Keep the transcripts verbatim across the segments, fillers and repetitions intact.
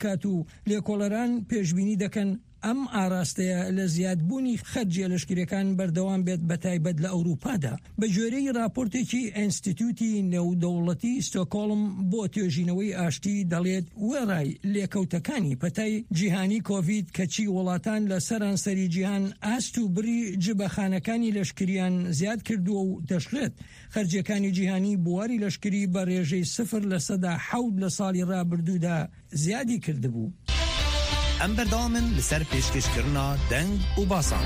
بکات و لێکۆڵەران پێشبینی دەکەن ئەم ئاراستەیە لە زیادبوونی خەرجیە لەشکریەکان بەردەوام بێت بەتایبەت لە ئەوروپادا. بە جۆرەی راپۆرتێکی ئینستیتوتی نێودەوڵەتی ستۆکۆڵم بۆ توێژینەوەی ئاشتی دەڵێت وەڕای لێکەوتەکانی پەتای جیهانی کۆڤید کەچی وڵاتان لە سەرانسەری جیهان ئاست و بری جبەخانەکانی لەشکریان زیاد کردووە و دەشڵێت خەرجیەکانی جیهانی بواری لەشکری بە ڕێژەی سفر لە سەدا حەوت لە ساڵی ڕابردوودا زیادی کردبوو. ئەم بەردەوامن لەسەر پێشکەشکردنا دەنگ و باسان.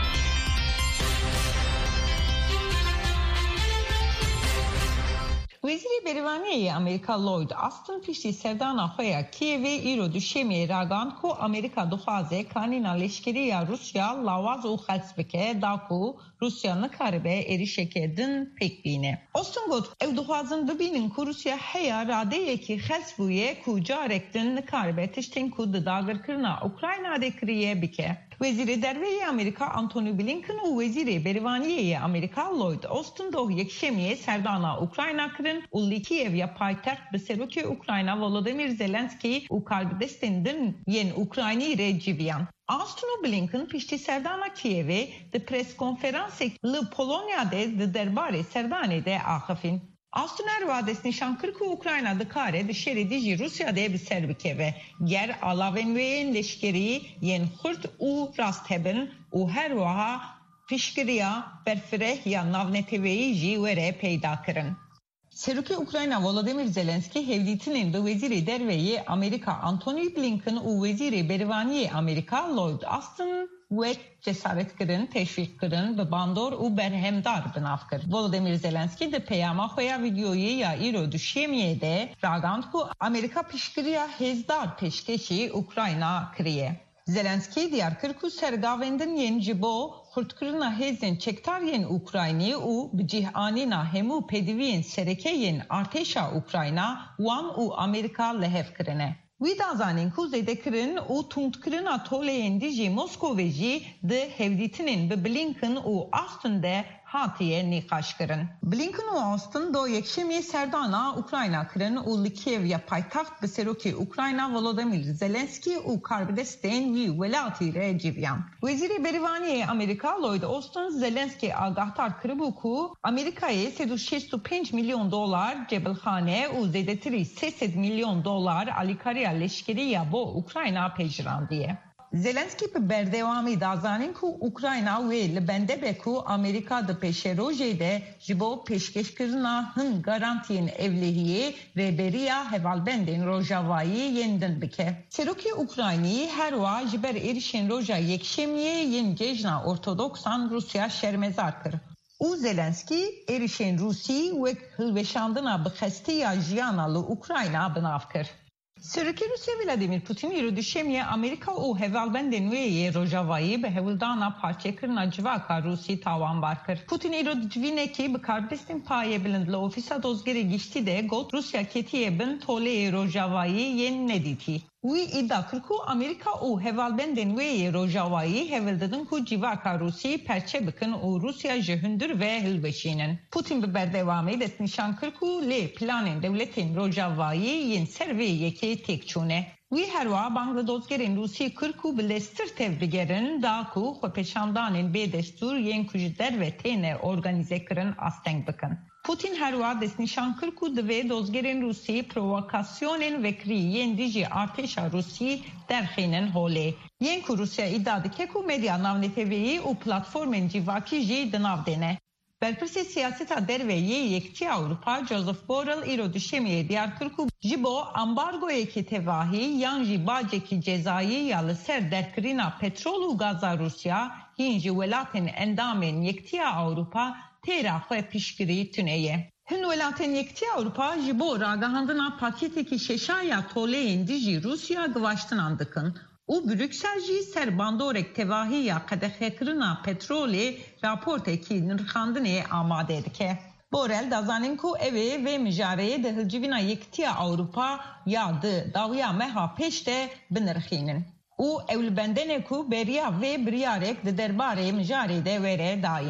وزیری بریوانی امریکا لوید آستن پیشتی سردانا خویا کیوی ایرو دوشیمی راگاند کو امریکا دخوازه کانینا لشکری یا روسیا لاواز و خلص بکه داکو روسیا نکاربه ایریشکه دن پک بینه. آستن گوت او دخوازن ببینن کو روسیا حیا راده یکی خلص بویه کو جارک دن نکاربه تشتین کو دداگر کرنا اوکراینا دکریه بکه. وزیر درویه امریکا آنتونی بلینکن و وزیر بریوانیه امریکا لوید آستن دو یکشمیه سردانا اوکراینا کرن و لیکیو یا پایتخت به سروک اوکراینا ولودیمیر زلنسکی و کارگدستندن ین اوکراینی رجیویان. آستن و بلینکن پیشتی سردانا کیوی ده پرس کنفرانسی ل پولونیا ده ده درباره سردانی ده آخفین. Astuner vades nişan kırk Ukrayna dikare dışarı dici Rusya de bir serbike ve ger alavenveyen leşkeri yen hurt u rastheben u her vaha pişkiriya berfireh ya navneteveyi ji vere peyda kırın. Seruki Ukrayna Volodymyr Zelenski hevditinin de veziri derveyi Amerika Antony Blinken u veziri berivaniye Amerika Lloyd Austin ve cesaret kırın, teşvik kırın ve bandor u berhemdar binav kır. Volodymyr Zelenski de peyama xoya videoyu ya iro düşemiye de ragand ku Amerika pişkiriya hezdar peşkeşi Ukrayna kriye. Zelenski diyar kırku sergavendin yen jibo hurtkırına hezin çektar yen Ukrayni u bicihani hemu pediviyen sereke yen arteşa Ukrayna wan u Amerika lehev kırene. Vidazanin kuzeydekirin u tuntkırına toleyendi ji Moskoveci de hevditinin be Blinken u Austin'de hatiye nikaş kırın. Blinken u Austin do yekşemiye serdana Ukrayna kırın u Likiev ya paytaxt be seroki Ukrayna Volodymyr Zelenski u karbidesteyn vi velati rejivyan. Veziri berivaniye Amerika Lloyd Austin Zelenski agahtar kırıbu ku Amerika'ya sedu şestu penç milyon dolar cebelhane u zedetiri sesed milyon dolar alikariya leşkeri ya bo Ukrayna pejran diye. Zelenski pe berdevami dazanin ku Ukrayna ve lebende beku Amerika da peşeroje de jibo peşkeşkirna hın garantiyen evlihiye ve beriya hevalbendin rojavayı yeniden bike. Seruki Ukrayni her va jiber erişen roja yekşemiye yen gejna ortodoksan Rusya şermezar kır. U Zelenski erişen Rusi ve hılveşandına bıxestiya jiyanalı Ukrayna bınav kır. Sırıki Rusya Vladimir Putin iro düşemiye Amerika u hevalbendin ve rojavayı be hevildana parçekirna civaka Rusi tavan barkır. Putin iro djvineki be karbistin paye bilindle ofisa dozgeri gişti de got Rusya ketiye bin tole rojavayı yen nediti. Uy iddia kırku Amerika u hevalbendin ve rojavayı hevildedin ku civaka Rusi perçe bıkın u Rusya jehündür ve hilveşinin. Putin be berdevamı des nişan kırku le planin devletin rojavayı yen serve yeki tekçune. Uy herva Bangladozgerin Rusi kırku bilestir tevbigerin da ku xopeşandanin be destur yen kujider ve tene organize kırın asteng bıkın. Putin herva des nişan kırku dve dozgerin Rusi provokasyonen ve kri yen diji arteşa Rusi derxinin hole. Yen ku Rusya iddia dike ku medya navneteveyi u platformen civaki ji dınav dene. Belpirsi siyaseta derveyi yekçi Avrupa Joseph Borrell iro düşemiye diyar kırku jibo ambargo eki tevahi yanji baceki cezayı yalı ser derkrina petrolu gaza Rusya hinji velatin endamen yekçi Avrupa terafı pişkiri tüneye. Hün velatin yekçi Avrupa jibo ragahandına paketeki şeşaya toleyin diji Rusya gıvaştın andıkın. U Brükselci serbandorek tevahiya kadehekirina petroli raporteki nırkandine amade edike. Borrell dazanin ku evi ve mijareye de hılcivina yektiya Avrupa yadı davya meha peşte binirkhinin. U evlbendene ku beriya ve briyarek de derbare mijare de vere dayin.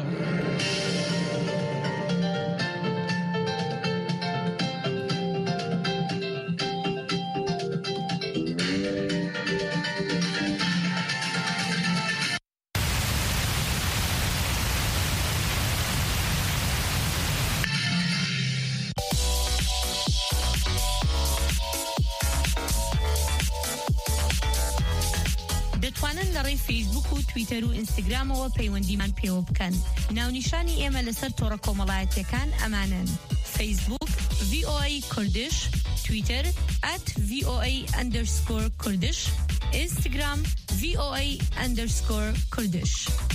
دەتوانن لە ڕێی فیسبوک و تویتەر و ئینستاگرامەوە پەیوەندیمان پێوە بکەن. ناونیشانی ئێمە لەسەر تۆڕە کۆمەڵایەتیەکان ئەمانن: فیسبوک وی او ای کوردش، تویتر at voa underscore kurdish، Instagram voa underscore kurdish.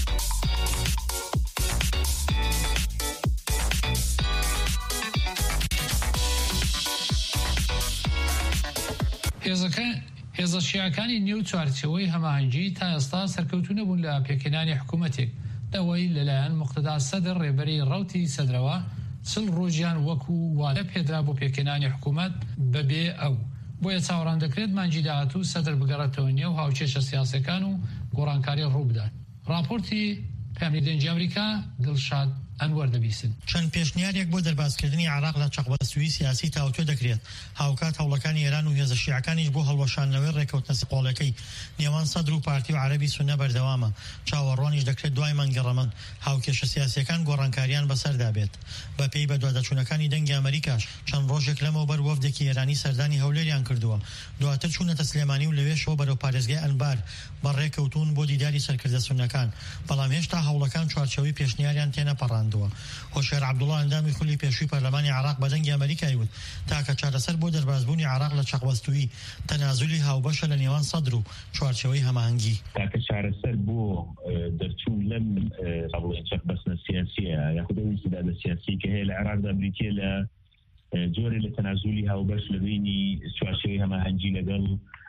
هێزە شیعەکانی نێو چوارچەوەی هەماهەنگی تا ئێستا سەرکەوتوو نەبوون لە پێکهێنانی حکوومەتێک دەوەی لەلایەن مقتدا سەدر ڕێبەری ڕەوتی سەدرەوە چل ڕۆژیان وەکو وادە پێدرا بۆ پێکهێنانی حکوومەت بەبێ ئەو. بۆیە چاوەڕان دەکرێت مانگی داهاتوو سەدر بگەڕێتەوە نێو هاوچێشە سیاسەکان و گۆڕانکاری ڕووبدات. راپۆرتی پەیامەری دەنگی ئەمریکا دڵشاد ئەنوەر دەبیسن. چەند پێشنیارێک بۆ دەربازکردنی عێراق لە چەقبەستووی سیاسی تاوتوێ دەکرێت. هاوکات هەوڵەکانی ئێران و هێزە شیعەکانیش بۆ هەڵوەشاندنەوەی ڕێکەوتنە سەقۆڵەکەی نێوان سەدر و پارتی و عەرەبی سوننە بەردەوامە. چاوەڕوانیش دەکرێت دوای مانگی ڕەمەند هاوکێشە سیاسیەکان گۆڕانکاریان بەسەردا بێت. بەپێی بەدوادەچوونەکانی دەنگی ئەمریکاش چەند ڕۆژێک لەمەوبەر وەفدێکی ئێرانی سەردانی هەولێریان کردووە. دواتر چوونەتە سلێمانی و لەوێشەوە بەرەو پارێزگای ئەنبار بەڕێکەوتون بۆ دیداری سەرکردە سوننەکان، بەڵام هێشتا هەوڵەکان چوارچەوەی پێشنیاریان تێنەپەڕاندووە. هۆشێر عەبدوڵڵا ئەندامی خولی پێشووی پەرلەمانی عێراق بە دەنگی ئەمریکای وت تاکە چارەسەر بۆ دەربازبوونی عێراق لە چەقبەستووی تەنازولی هاوبەشە لە نێوان سەدر و چوارچەوەی هەماهەنگی. تاکە چارەسەر بۆ دەرچوون لەم چەقبەستنە سیاسیە یاخود ئەو ئیسیدادە سیاسی کە هەیە لە عێراقدا بریتیە لە جۆرێ لە تەنازولی هاوبەش لە بینی چوارچەوەی هەماهەنگی لەگەڵ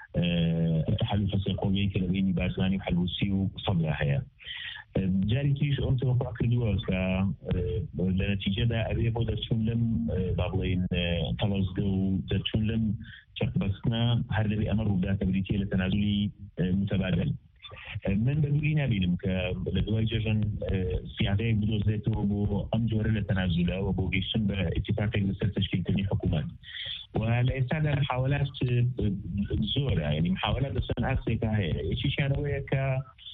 تەحالوفە سێقۆڵیەی کە لە بینی بارزانی و حەلبوسی و سەدرا هەیە. جاری تریش ئەم تەوەقع کردووە کە لە نەتیجەدا ئەوێ بۆ دەرچوون لەم با بڵێن تەڵەزگە و دەرچوون لەم چەقبەستنە هەر دەبێ ئەمە ڕووداتە بریتیە لە تەنازولی متەبادل. من بەدووری نبینم کە لە دوای جێژن سیاسەیەک بدۆزێتەوە بۆ ئەم جۆرە لە تەنازولەوە بۆ گەیشتن بە ئیتیفاقێک لەسەر تشکیلکردنی حکوومەت. و لە ئێستادا محاولات زۆرە، یعنی محاولات لەسەر ئاسێکە هەیە. یەکیشیانەوەیە کە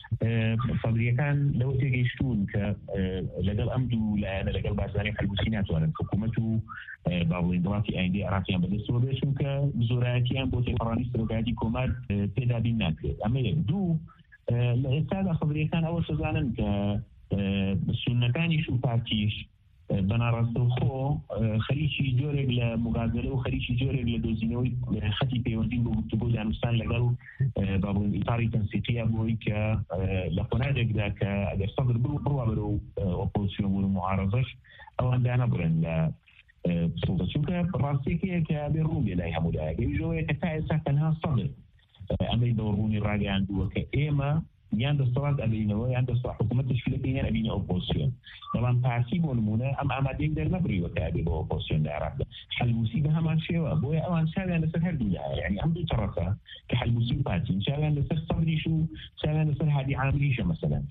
سەدریەکان لەوە تێگەیشتوون کە لەگەڵ ئەم دوو لایەنە لەگەڵ بارزانی حەلبوسی ناتوانن حکوومەت و با بڵێن دڵاتی ئایندی عێراقیان بەدەستەوە بێت، چونکە زۆرایەتیان بۆ تێپەڕانی سەرۆکایەتی کۆمار پێدابین ناکرێت. ئەمە یەک. دوو، لە ئێستادا سەدریەکان ئەوە شەزانن کە سوننەکانیش و پارتیش بەناڕاستە خۆ خەریکی جۆرێک لە مغازلە و خەریکی جۆرێک لە دۆزینەوەی خەتی پەیوەندی بۆ گفتوگۆ دانوستان لەگەڵ با بڵێن ئیطاری تەنسیقیە بۆی کە لە قۆناغێکدا کە ئەگەر سەدر بڕوا بەرەو ئۆپۆزیسیۆن و معارەزەش ئەوان دانەبڕن لە سوڵتە، چونکە ڕاستێکەیە کە بێ ڕوو بێ لای هەموو لایەکە. ئەوەیە کە تا ئێستا تەنها سەدر ئەمەی دەوەڕوونی ڕاگەیاندووە کە ئێمە یان دەسەڵات ئەبینەوە یان دەسەڵات حکوومەت تشکیلەکەی یان ئەبینە ئۆپۆزیسیۆن. بەڵام پارتی بۆ نمونە ئەم ئامادەیەک دەرنەبڕیوە کە ئەبێ بۆ ئۆپۆزیسیۆن لە عێراقدا. حەلبوسی بە هەمان شێوە، بۆیە ئەوان چاویان لەسەر هەردوو لایە، یعنی ئەم دوو تەڕەفە کە حەلبوسی و پارتی چاویان لەسەر سەدریش و چاویان لەسەر هادی عامریشە مەسەلەن.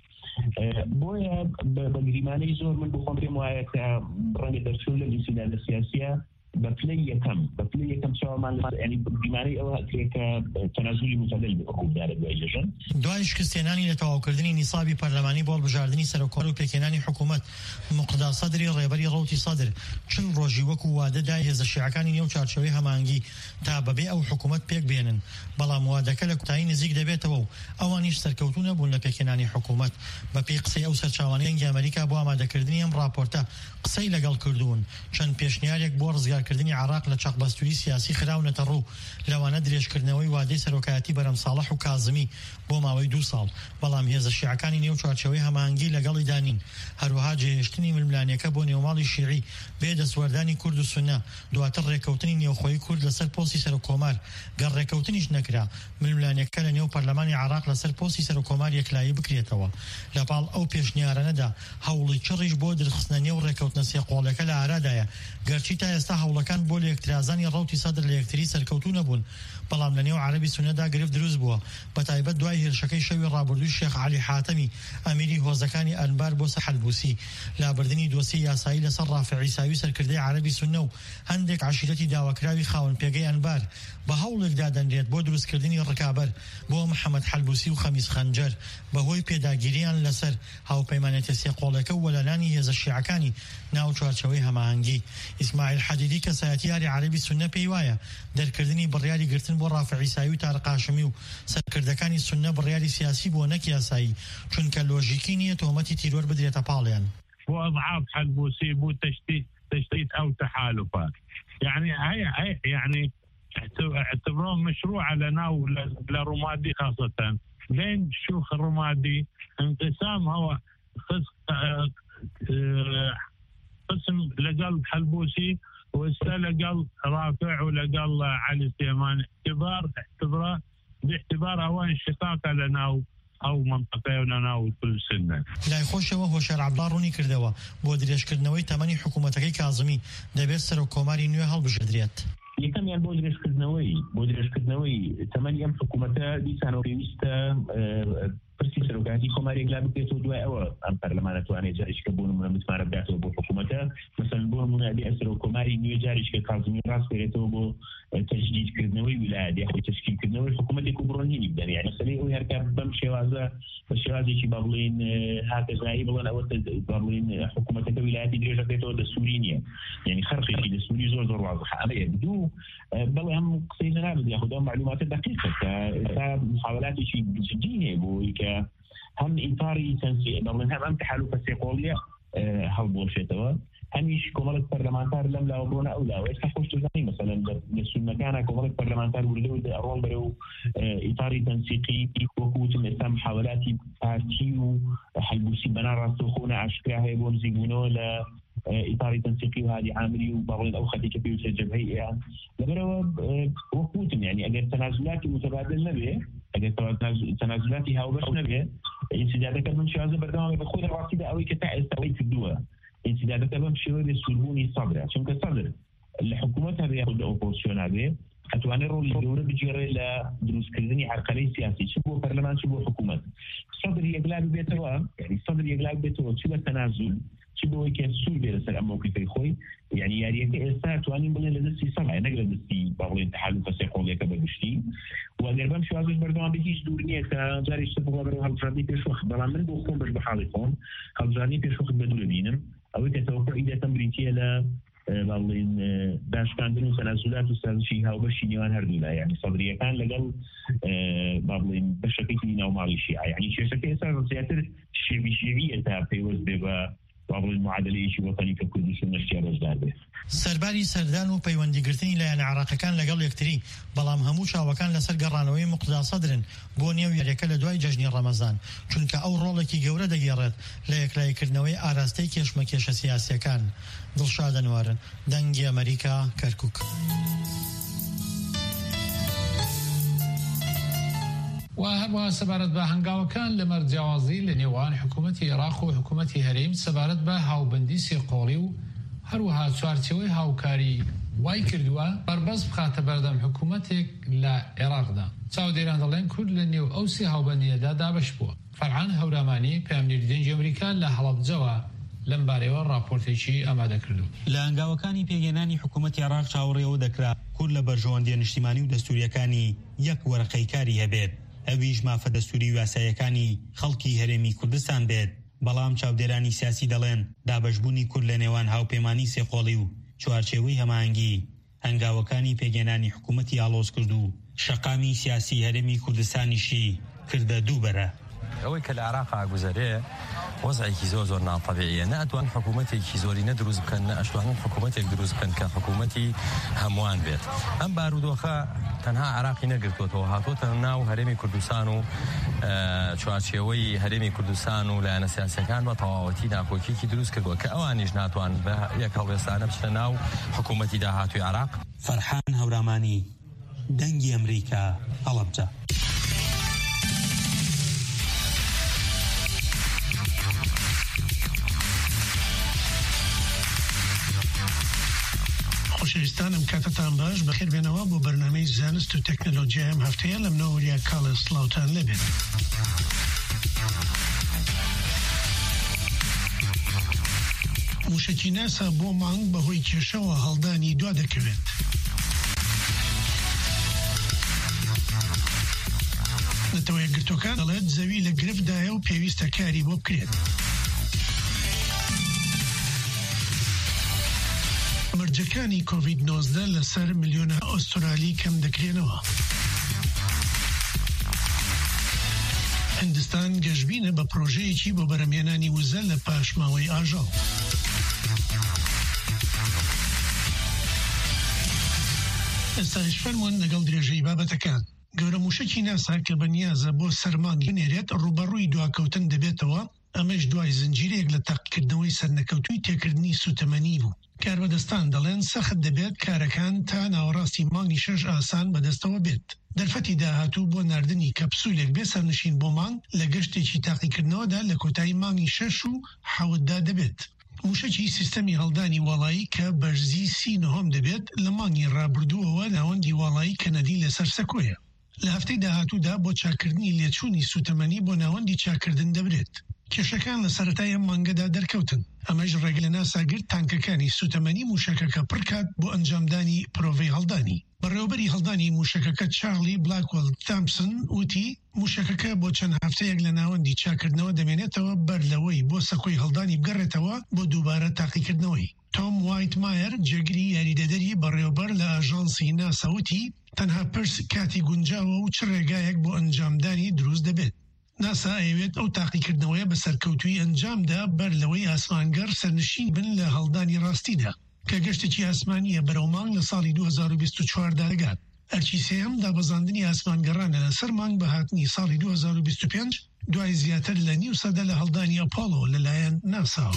بۆیە بە گریمانەی زۆر من بۆ خۆم پێم وایە کە ڕەنگە دەرچوون لە ئیسیدادە سیاسیە بەپلەی یەکەم بەپلەی یەکەم چاوەمان ینی بیماری ئەوە هەکرێت کە تەنازولی متەدەل ڕوودارە دوای جێژن. دوای شکستێنانی لە تەواوکردنی نیسابی پەرلەمانی بۆ هەڵبژاردننی سەرۆکۆڵ و پێکهێنانی حکوومەت، مقتدا سەدری ڕێبەری ڕەوتی سەدر چل ڕۆژی وەکو وادە دای هێزە شیعەکانی نێو چارچەوەی هەماهەنگی تا بەبێ ئەو حکوومەت پێک بێنن، بەڵام وادەکە لە کوتایی نزیک دەبێتەوە و ئەوانیش سەرکەوتوو نەبوون لە پێکهێنانی حکوومەت. بەپێی قسەی ئەو سەرچاوانەی دەنگی ئەمریکا بۆ ئامادەکردنی ئەم راپۆرتە قسەی لەگەڵ کردوون. چەند پێشنیارێک بۆ ڕزگارکردنی عێراق لە چەقبەستووی سیاسی خراونەتە ڕوو، لەوانە درێژکردنەوەی وادەی سەرۆکایەتی بەرەم ساڵح و کازمی بۆ ماوەی دوو ساڵ، بەڵام هێزە شیعەکانی نێو چوارچەوەی هەماهەنگی لەگەڵی دانین. هەروەها جێهێشتنی ململانیەکە بۆ نێوماڵی شیعی بێ دەسوەردانی کورد و سوننە، دواتر ڕێکەوتنی نێوخۆیی کورد لەسەر پۆستی سەرۆکۆمار گەڕ ڕێکەوتنیش نەکرا، ململانیەکە لە نێو پەرلەمانی عێراق لەسەر پۆستی سەرۆکۆمار یەکلایی بکرێتەوە. لەپاڵ ئەو پێشنیارانەدا هەوڵی چڕیش بۆ درخستنە نێو ڕێکەوتنە سێقۆڵەکە لە ئارادایە، گەرچی تا ئێستا هەوڵەکان بۆ لە یەکترازانی ڕەوتی سەدر لە یەکتری سەرکەوتوو نەبوون، بەڵام لە نێو عەرەبی سوننەدا گرفت دروست بووە، بە تایبەت دوای هێرشەکەی شەوی ڕابردووی شێخ عەلی حاتەمی ئەمیری هۆزەکانی ئەنبار بۆ سەر حەلبوسی، لابردنی دۆسی یاسایی لەسەر ڕافع عیساوی سەرکردەی عەرەبی سوننە و هەندێک عەشیرەتی داواکراوی خاوەن پێگەی ئەنبار بە هەوڵێکدا دەنرێت بۆ دروستکردنی ڕکابەر بۆ محەممەد حەلبوسی و خەمیس خەنجەر بەهۆی پێداگیریان لەسەر هاوپەیمانێتە سێقۆڵەکە و وەلانانی هێزە شیعەکانی ناو چوارچەوەی هەماهەنگی. ئیسماعیل حەدیدی هەندی کەسایەتی یاری عەرەبی سوننە پێی وایە دەرکردنی بڕیاری گرتن بۆ ڕافع عیساوی و تارق هاشمی و سەرکردەکانی سوننە بڕیاری سیاسی بۆ نەک یاسایی چونکە لۆژیکی نییە تۆمەتی تیرۆر بدرێتە پاڵیان. بۆ ئەضعاف حەلبوسی بۆ تشتیت تشتيت أو تحالفات يعني هي هي يعني اعتبروه مشروع لنا ولرمادي خاصة لين شيوخ الرمادي انقسام هو قسم لقلب حلبوسي واستلقل رافع ولقل علي سليمان اعتبار اعتبره باعتبار هو انشقاق لنا او منطقه لنا وكل سنه. لای خۆشەوە هۆشار عەبدڵا ڕوونی کردەوە بۆ درێژکردنەوەی تەمەنی حکوومەتەکەی کازمی دەبێت سەرۆکۆماری نوێ هەڵبژێدرێت. یەکەمیان بۆ درێژکردنەوەی بۆ درێژکردنەوەی تەمەنی ئەم حکوومەتە دیسانەوە پێویستە پرسی سەرۆکاتی کۆمارێک لا بکرێتەوە دوای ئەوە ئەم پەرلەمانە توانێت جاریشکە بۆ نمونە متمانە بداتەوە بۆ حکوومەتە مەسەڵەن بۆ نمونە ئەبێ سەرۆکۆماری نوێ جاریشکە کازمی ڕاستکرێتەوە بۆ تەجدیدکردنەوەی ویلایەت یاخۆ تەشکیلکردنەوەی حکوومەتێک و بڕۆنینی بدەن یعنی مەسەلەی ئەوەی هەرکار بەم شێوازە بە شێوازێکی با بڵێن هاتەژایی بڵێن ئەوە با بڵێن حکوومەتەکە ویلایەتی درێژەکرێتەوە دەسووری نییە یعنی خەرقێکی دەسووری زۆر زۆر واضحە ئەمەیە دوو بەڵێ هەم قسەی نابێت یاخۆ ئەم معلوماتە دقیقە کە ئێستا محاولاتێکی جدی هەیە بۆی کە هم إطاري تنسيق بلين هم أم تحالف السيقولية هالبوشيتوا هنيش كمالة برلمانتار لم لا وبرونا أو لا ويستحقوش تزاني مثلا لسنا كان كمالة برلمانتار ولدو أرون برو إطاري تنسيقي وقوة الإسلام محاولاتي بارتيو حلبوسي بنا راسخونا عشكرا هاي بونزيبونو لا إطاري تنسيقي وهذه عاملي وبغل أو خدي كبير سجل هي لبروا وقوة يعني أجر تنازلاتي متبادل نبيه أجر تنازلاتي هاوبش نبيه انسدادك من شازة برنامج بخود الرصيدة أو كتاع استويت في الدول انسدادك بمشي للسلموني صدر عشان كصدر الحكومة هذه ياخذ أوبوزيشن هذه أتواني رول الدولة بجري لدروس كردني عرقلي سياسي شبه برلمان شبه حكومة صدر يقلاب بيتوا يعني صدر يقلاب بيتوا شبه تنازل شبه كسول بيرسل أما وكيف يخوي يعني يعني إنسان تواني بلين لدستي سبعة نقل لدستي بقولين تحالف سيقولي كبرشتي وأجر بمشي هذا البرنامج بيجيش دورنية كجاري شبه بروح الفردي بيشوخ برامن بوخون بش بحالكم هالجاري بيشوخ بدول بينم أو كتوقع إذا تمرينتي لا بقولين باش كان تنازلات وسازشي هاو بشي نيوان هردولا يعني صدرية كان لقل بقولين بشكل نوع مالي الشيعة يعني شيء شكل إنسان سياسر شيء شيعية تابي وزبا بابل المعادلة شيء وطني ككردستان نشتيار وزداربه. سەرباری سەردان و پەیوەندیگرتنی لایەن عێراقیەکان لەگەڵ یەکتری بەڵام هەموو چاوەکان لەسەر گەڕانەوەی موقتدا سەدرن بۆ نێو یاریەکە لە دوای جەژنی ڕەمەزان چونکە ئەو ڕۆڵێکی گەورە دەگێڕێت لە یەکلایکردنەوەی ئاراستەی کێشمەکێشە سیاسیەکان. دڵشاد ئەنوار دەنگی ئەمریکا کەرکووک. و هەروەها سەبارەت بە هەنگاوەکان لە مەرجیاوازی لە نێوان حکوومەتی عێراق و حکوومەتی هەرێم سەبارەت بە هاوبەندی سێقۆڵی و هەروەها چوارچێوەی هاوکاری وای کردووە بەربەست بخاتە بەردەم حکوومەتێک لە عێراقدا. چاودێران دەڵێن کورد لە نێو ئەو سێ هاوبەندیەدا دابەش بووە. فەرعان هەورامانی پەیامنێری دەنگی ئەمریکا لە هەڵەبجەوە لەم بارەوە راپۆرتێکی ئامادە کردو. لە هەنگاوەکانی پێگەێنانی حکوومەتی عێراق چاوەڕێەوە دەکرا کورد لە بەرژەوەندیە نیشتیمانی و دەستوریەکانی یەک وەرەقەی کاری هەبێت ئەویش مافە دەستوری و یاسایەکانی خەڵکی هەرێمی کوردستان بێت. بەڵام چاودێرانی سیاسی دەڵێن دابەشبوونی کورد لە نێوان هاوپەیمانی سێقۆڵی و چوارچێوەی هەماهەنگی هەنگاوەکانی پێگەێنانی حکوومەتی ئاڵۆز کرد و شەقامی سیاسی هەرێمی کوردستانیشی کردە دووبەرە. ئەوەی کە لە عێراقا گوزەرێ وەزعێکی زۆر زۆر ناطەبیعیە نەئەتوان حکوومەتێکی زۆری نەدروست بکەن نە ئەشتوانن حکوومەتێک دروست بکەن کە حکوومەتی هەمووان بێت. ئەم بارودۆخە تەنها عێراقی نەگرتووەتەوە هاتوۆتە ناو هەرێمی کوردستان و چوارچێوەی هەرێمی کوردستان و لایەنە سیاسیەکان بە تەواوەتی ناکۆکیێکی دروست کردووە کە ئەوانیش ناتوان بە یەک هەڵوێستانە بچنە ناو حکوومەتی داهاتووی عێراق. فەرحان هەورامانی دەنگی ئەمریکا هەڵەبجە. خۆشەویستانم کاتتان باش بەخێر بێنەوە بۆ بەرنامەی زانست و تەکنۆلۆژیا ئەم هەفتەیە لە منەوەریا کاڵە سڵاوتان لەبێت. موشکی ناسا بۆ مانگ بەهۆی کێشەوە هەڵدانی دوا دەکەوێت. نەتەوە یەکگرتوەکان دەڵێت زەوی لە گرفتدایە و پێویستە کاری بۆ بکرێت. مەرجەکانی کۆڤید نۆزدە لەسەر ملیۆنە ئۆسترالی کەم دەکرێنەوە. هندستان گەشبینە بە پرۆژەیەکی بۆ بەرهەمهێنانی وزە لە پاشماوەی ئاژەڵ. ئێستاش فەرمونون لەگەڵ درێژەی بابەتەکان. گەورە موشکی ناسا کە بەنیازە بۆ سەرمانگی بنێرێت ڕوبەڕووی دواکەوتن دەبێتەوە، ئەمەش دوای زنجیرێک لە تاقیکردنەوەی سەرنەکەوتووی تێکردنی سوتەمەنی بوو. کاربەدەستان دەڵێن سەخت دەبێت کارەکان تا ناوەڕاستی مانگی شەش ئاسان بەدەستەوە بێت. دەرفەتی داهاتوو بۆ ناردنی کەپسولێک بێ سەرنشین بۆ مانگ لە گەشتێکی تاقیکردنەوەدا لە کۆتایی مانگی شەش و حەوتدا دەبێت. موشکی سیستەمی هەڵدانی وڵایی کە بەرزی سی نۆهەم دەبێت لە مانگی ڕابردووەوە ناوەندی وڵایی کەنەدی لەسەر سەکۆیە. لە هەفتەی داهاتوودا بۆ چاکردنی لێچوونی سوتەمەنی بۆ ناوەندی چاکردن دەبرێت. کێشەکان لە سەرەتای ئەم مانگەدا دەرکەوتن. ئەمەش ڕێگە لە ناساگرت تانکەکانی سوتەمەنی موشەکەکە پڕکات بۆ ئەنجامدانی پرۆڤەی هەڵدانی. بەڕێوەبەری هەڵدانی موشەکەکە چارلی بلاکوەل تامسن وتی موشەکەکە بۆ چەند هەفتەیەک لە ناوەندی چاکردنەوە دەمێنێتەوە بەر لەوەی بۆ سەکۆی هەڵدانی بگەڕێتەوە بۆ دووبارە تاقیکردنەوەی. تۆم وایت مایر جێگری یاریدەدەری بەڕێوەبەر لە ئاژانسی ناسا وتی تەنها پرس کاتی گونجاوە و چ ڕێگایەک بۆ ئەنجامدانی دروست دەبێت. ناسا ئەوێت ئەو تاقیکردنەوەیە بە سەرکەوتوی ئەنجامدا بەر لەوەی ئاسمانگەر سەرنشین بن لە هەڵدانی ڕاستیدا کە گەشتێکی ئاسمانیە بەرەو مانگ لە ساڵی دوو هەزار و بیست و چوار داگات. ئەرکی سێهەم دابەزاندنی ئاسمانگەڕانە لەسەر مانگ بە هاتنی ساڵی دوو هەزار و بیست و پێنج دوای زیاتر لە نیو سەدە لە هەڵدانی ئەپۆڵۆ لەلایەن ناسا.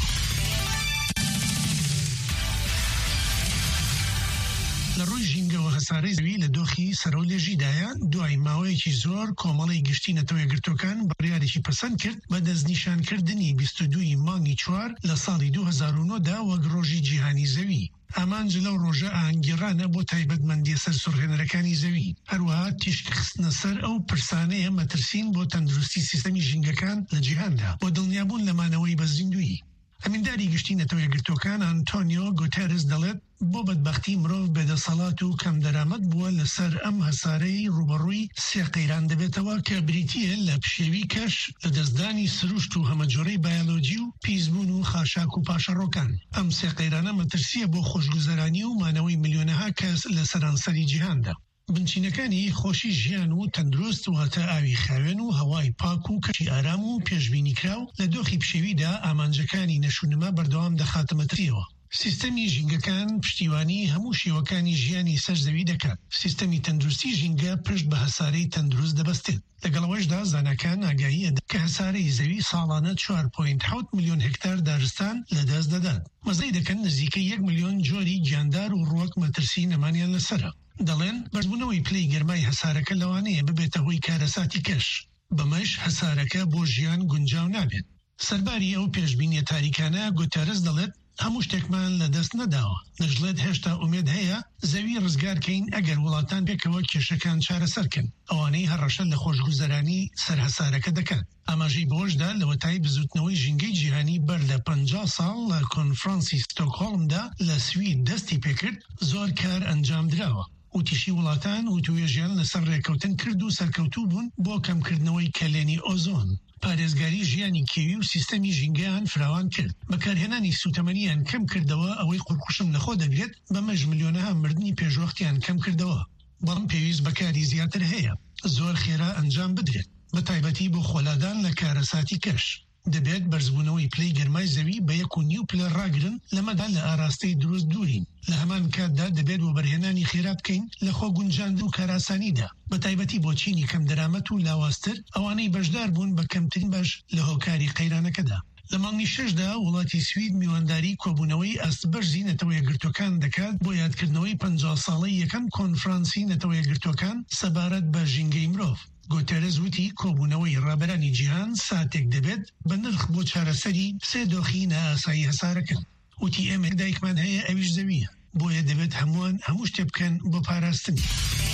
لە ڕووی ژینگەوە هەسارەی زەوی لە دۆخی سەرۆلێژیدایە دوای ماوەیەکی زۆر کۆمەڵی گشتی نەتەوەیە گرتوەکان بڕیارێکی پەسەند کرد بە دەستنیشانکردنی بیست و دووی مانگی چوار لە ساڵی دوو هەزار و نۆدا وەک ڕۆژی جیهانی زەوی. ئامانج لەو ڕۆژە ئاهەنگگیرانە بۆ تایبەتمەندیە سەر سوڕهێنەرەکانی زەوی. هەروەها تیشک خستنە سەر ئەو پرسانەیە مەترسین بۆ تەندروستی سیستەمی ژینگەکان لە جیهاندا بۆ دڵنیابوون لە مانەوەی بەزیندویی. ئەمینداری گشتی نەتەوەیە گرتوەکان ئانتۆنیۆ گۆتێرس دەڵێت بۆ بەدبەختی مرۆڤ بێدەسەڵات و کەم دەرامەت بووە لەسەر ئەم هەسارەی ڕوبەڕووی سێ قەیران دەبێتەوە کە بریتیە لە پشێوی کەش لە دەستدانی سروشت و هەمەجۆرەی بایۆلۆجی و پیسبوون و خاشاک و پاشەڕۆکان. ئەم سێ قەیرانە مەترسیە بۆ خۆشگوزەرانی و مانەوەی ملیۆنەها کەس لە سەرانسەری جیهاندا. بنچینەکانی خۆشی ژیان و تەندروست و هەتا ئاوی خاوێن و هەوای پاک و کەشی ئارام و پێشبینی کراو لە دۆخی پشێویدا ئامانجەکانی نەشونما بەردەوام دەخاتەمەتریەوە. سیستەمی ژینگەکان پشتیوانی هەموو شێوەکانی ژیانی سەرزەوی دەکات. سیستەمی تەندروستی ژینگە پشت بە هەسارەی تەندروست دەبەستێت. لەگەڵەوەشدا زانەکان ئاگاییە کە هەسارەی زەوی ساڵانە چوار پۆینت حەوت ملیۆن هێکتار دارستان لەدەست دەدات. مەزەی دەکەن نزیکەی یەک ملیۆن جۆری گیاندار و ڕووەک مەترسی نەمانیان لەسەرە. دەڵێن بەرزبوونەوەی پلەی گەرمای هەسارەکە لەوانەیە ببێتە هۆی کارەساتی کەش. بەمەش هەسارەکە بۆ ژیان گونجاو نابێت. سەرباری ئەو پێشبینیە تاریکانە گۆتارس دەڵێت هەموو شتێکمان لە دەست نەداوە. دەژڵێت هێشتا ئومێد هەیە زەوی ڕزگارکەین ئەگەر وڵاتان پێکەوە کێشەکان چارەسەرکەن. ئەوانەی هەڕەشە لە خۆشگوزەرانی سەرهەسارەکە دەکەن. ئاماژەی بۆشدا لەوەتای بزوتنەوەی ژینگەی جیهانی بەر لە پەنجا ساڵ لە کۆنفرانسی ستۆکهۆڵمدا لە سوید دەستی پێکرد زۆر کار ئەنجام دراوە. وتیشی وڵاتان و توێژیان لەسەر ڕێکەوتن کرد و سەرکەوتوو بوون بۆ کەمکردنەوەی کەلێنی ئۆزۆن. پارێزگاری ژیانی کێوی و سیستەمی ژینگەیان فراوان کرد. بەکارهێنانی سوتەمەنیان کەم کردەوە ئەوەی قورقوشم لەخۆ دەگرێت بەمەش ملیۆنەها مردنی پێشوەختیان کەم کردەوە. بەڵام پێویست بەکاری زیاتر هەیە. زۆر خێرا ئەنجام بدرێت. بە تایبەتی بۆ خۆلادان لە کارەساتی کەش. دەبێت بەرزبوونەوەی پلەی گەرمای زەوی بە یەک و نیو پلە ڕاگرن لەمەدا لە ئاراستەی دروست دوورین. لە هەمان کاتدا دەبێت بۆ بەرهێنانی خێرا بکەین لە خۆ گونجاندن و کاراسانیدا. بە تایبەتی بۆ چینی کەم دەرامەت و لاواستر ئەوانەی بەشدار بوون بە کەمترین بەش لە هۆکاری قەیرانەکەدا. لە مانگی شەشدا وڵاتی سوید میوانداری کۆبوونەوەی ئەستبەرزی نەتەوەیە گرتوەکان دەکات بۆ یادکردنەوەی پەنجا ساڵەی یەکەم کۆنفرانسی نەتەوەیە گرتوەکان سەبارەت بە ژینگەی مرۆڤ. گۆتێرز وتی کۆبوونەوەی ڕابەرانی جیهان ساتێک دەبێت بە نرخ بۆ چارەسەری سێ دۆخی نائاسایی هەسارەکەن. وتی ئێمە دایکمان هەیە ئەویش زەویە بۆیە دەبێت هەمووان هەموو شتێ بکەن بۆ پاراستنی.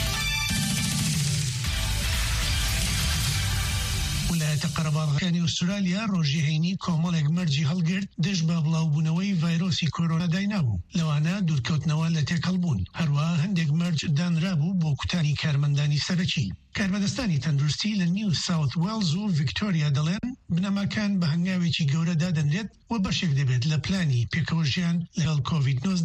ویلایەتە قەرەباڵغەکانی ئوسترالیا ڕۆژی هەینی کۆمەڵێک مەرجی هەڵگرت دەست بە بڵاوبوونەوەی ڤایرۆسی کۆرۆنا داینابوو. لەوانە دوورکەوتنەوە لە تێکەڵ بوون. هەروە هەندێک مەرج دانرابوو بۆ کوتانی کارمەندانی سەرەکی. کاربەدەستانی تەندروستی لە نیو ساوت وێڵز و ڤیکتۆریا دەڵێن بنەماکان بە هەنگاوێکی گەورە دادەنرێت و بەشێک دەبێت لە پلانی پێکەوە ژیان لەگەڵ کۆڤید نۆزدە.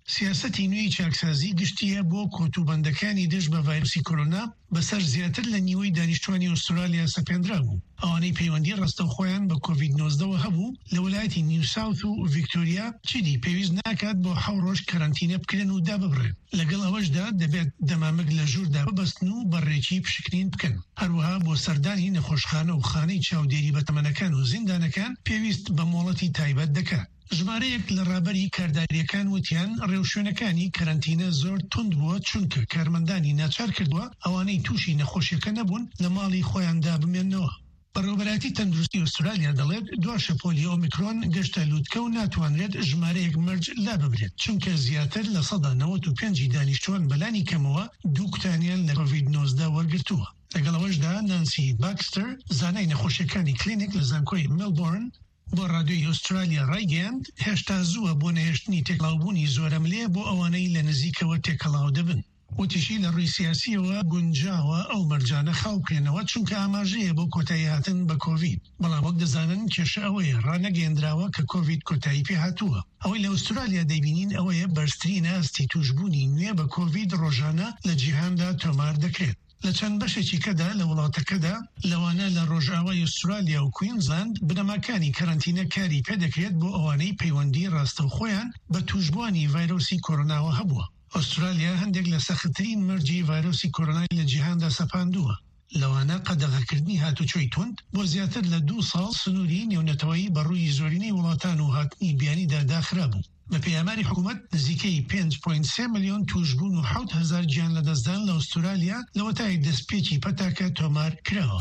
سیاسەتی نوێی چاکسازی گشتیە بۆ کۆتوبەندەکانی دژ بە ڤایرۆسی کۆرۆنا بەسەر زیاتر لە نیوەی دانیشتوانی ئوسترالیا سەپێنرا بوو. ئەوانەی پەیوەندی ڕستەوخۆیان بە کۆڤید نۆزدە هەبوو لە وڵایەتی نیو ساوث و ڤیکتۆریا چیدی پێویست ناکات بۆ حەو ڕۆژ کەرەنتینە بکرێن و داببڕێن. لەگەڵ ئەوەشدا دەبێت دەمامک لە ژووردا ببەستن و بەڕێکی پشکنین بکەن. هەروەها بۆ سەردانی نەخۆشخانە و خانەی چاودێری بەتەمەنەکان و زیندانەکان پێویست بە مۆڵەتی تایبەت دەکات. ژمارەیەک لە ڕابەری کارداریەکان وتیان ڕێوشوێنەکانی کەرەنتینە زۆر تند بووە چونکە کارمەندانی ناچار کردووە ئەوانەی تووشی نەخۆشیەکە نەبوون لە ماڵی خۆیاندا بمێننەوە. بەڕێوەبەراتی تەندروستی ئوسترالیا دەڵێت دوای شەپۆلی ئۆمیکرۆن گەشتە لووتکە و ناتوانرێت ژمارەیەک مەرج لا ببرێت چونکە زیاتر لە سەدا نەوەت و پێنج دانیشتوان بەلانی کەمەوە دوو کوتانیان لە کۆڤید نۆزدە وەرگرتووە. لەگەڵەوەشدا نانسی باکستەر زانای نەخۆشیەکانی کلینیک لە زانکۆی مێلبۆرن بۆ ڕادیۆی ئوسترالیا ڕایگەیاند هێشتا زووە بۆ نەهێشتنی تێکڵاوبوونی زۆرەملێ بۆ ئەوانەی لە نزیکەوە تێکەڵاو دەبن. وتیشی لە ڕووی سیاسیەوە گونجاوە ئەو مەرجانە خاوکرێنەوە چونکە ئاماژەیە بۆ کۆتایی هاتن بە کۆڤید. بەڵام وەک دەزانن کێشە ئەوەیە ڕانەگەیەندراوە کە کۆڤید کۆتایی پێ هاتووە. ئەوەی لە ئوسترالیا دەیبینین ئەوەیە بەرزترین ئاستی توشبوونی نوێ بە کۆڤید ڕۆژانە لە جیهاندا تۆمار دەکرێت. لە چەند بەشێکی کەدا لە وڵاتەکەدا لەوانە لە ڕۆژاوای ئوسترالیا و کوینزلاند بنەماکانی کەرەنتینە کاری پێدەکرێت بۆ ئەوانەی پەیوەندی ڕاستەوخۆیان بە توشبوانی ڤایرۆسی کۆرۆناوە هەبووە. ئوسترالیا هەندێک لە سەختترین مەرجی ڤایرۆسی کۆرۆنای لە جیهاندا سەپاندووە. لەوانە قەدەغەکردنی هاتوچۆی تند بۆ زیاتر لە دوو ساڵ سنووری نێونەتەوەیی بەڕووی زۆرینەی وڵاتان و هاتنی بیانیدا داخرا بوو. بە پەیاماری حکوومەت نزیکەی پێنج پۆینت سێ ملیۆن توشبوون و حەوت هەزار گیان لە دەستدان لە ئوسترالیا لە وەتای دەستپێکی پەتاکە تۆمار کراوە.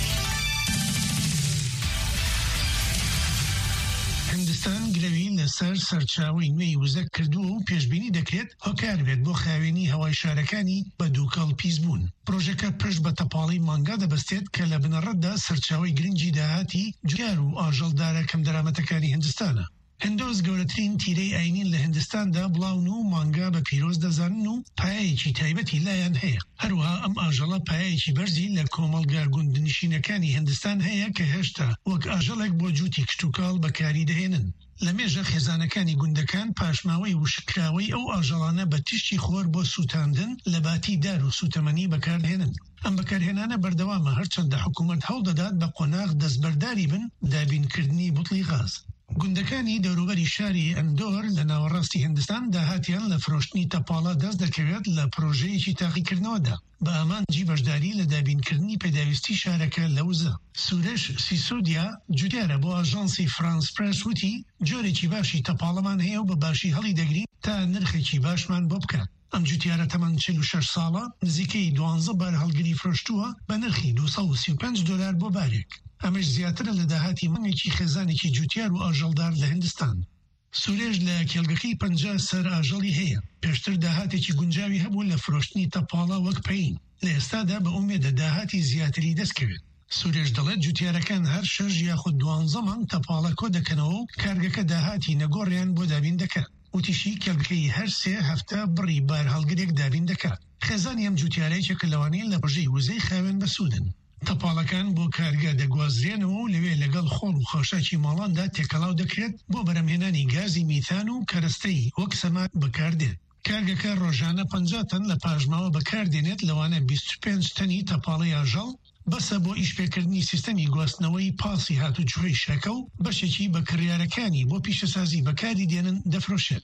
هندستان گرەوی لەسەر سەرچاوی نوێی وزەک کردووە و پێشبینی دەکرێت هۆکار بێت بۆ خاوێنی هەوای شارەکانی بە دووکەڵ پیس بوون. پرۆژەکە پشت بە تەپاڵی مانگا دەبەستێت کە لە بنەڕەتدا سەرچاوی گرنگی داهاتی جوار و ئاژەڵدارە کەم دەرامەتەکانی هندستانە. هندۆز گەورەترین تیرەی ئاینین لە هندستاندا بڵاون و مانگا بە پیرۆز دەزانن و پایەیەکی تایبەتی لایەن هەیە. هەروەها ئەم ئاژەڵە پایەیەکی بەرزی لە کۆمەڵگا گوندنشینەکانی هندستان هەیە کە هێشتا وەک ئاژەڵێک بۆ جووتی کشتتوکاڵ بەکاری دەهێنن. لە مێژە خێزانەکانی گوندەکان پاشماوەی وشکراوەی ئەو ئاژەڵانە بە تیشتی خۆر بۆ سووتاندن لە باتی دار و سوتەمەنی بەکارهێنن. ئەم بەکارهێنانە بەردەوامە هەرچەندە حکوومەت هەوڵ دەدات بە قۆناغ دەستبەرداری بن دابینکردنی بوتڵی غاز. گوندەکانی دەوروبەری شاری ئەندۆر لە ناوەڕاستی هندستان داهاتیان لە فرۆشتنی تەپاڵە دەست دەکەوێت لە پرۆژەیەکی تاقیکردنەوەدا بە ئامانجی بەشداری لە دابینکردنی پێداویستی شارەکە لە وزە. سوورش سیسۆدیا جوتیارە بۆ ئاژانسی فرانس پرس وتی جۆرێکی باشی تەپاڵەمان هەیە و بە باشی هەڵی دەگرین تا نرخێکی باشمان بۆ بکات. ئەم جوتیارە تەمەن چل و شەش ساڵە نزیکەی دوانزە بار هەڵگری فرۆشتووە بە نرخی دووسەد و سی و پێنج دۆلار بۆ بارێک. ئەمەش زیاترە لە داهاتی مانگێکی خێزانێکی جوتیار و ئاژەڵدار لە هندستان. سوورێژ لە کێلگەکەی پەنجا سەر ئاژەڵی هەیە. پێشتر داهاتێکی گونجاوی هەبوو لە فرۆشتنی تەپاڵە وەک پەین. لە ئێستادا بە ئومێدە داهاتی زیاتری دەستکەوێت. سوورێژ دەڵێت جوتیارەکان هەر شەش یاخود دوانزە مانگ تەپاڵە کۆ دەکەنەوە و کارگەکە داهاتی نەگۆڕیان بۆ دابین دەکات. وتیشی کێلگەکەی هەر سێ هەفتە بڕی بار هەڵگرێک دابین دەکات. خێزانی ئەم جوتیارەیەکە کە لەوانەیە لە بژەی وزەی خاوێن بەسوودن. تەپاڵەکان بۆ کارگە دەگوازرێنەوە و لەوێ لەگەڵ خۆڵ و خۆشاکی ماڵاندا تێکەڵاو دەکرێت بۆ بەرەمهێنانی گازی میتان و کەرەستەی وەک سەمات بەکاردێت. کارگەکە ڕۆژانە پەنجا تەن لە پاژماوە بەکاردێنێت لەوانە بیست و پێنج تەنی تەپاڵەی ئاژەڵ بەسە بۆ ئیشپێکردنی سیستەمی گواستنەوەی پاسی هاتوچۆی شەکە و بەشێکی بە کڕیارەکانی بۆ پیشەسازی بەکاری دێنن دەفرۆشێت.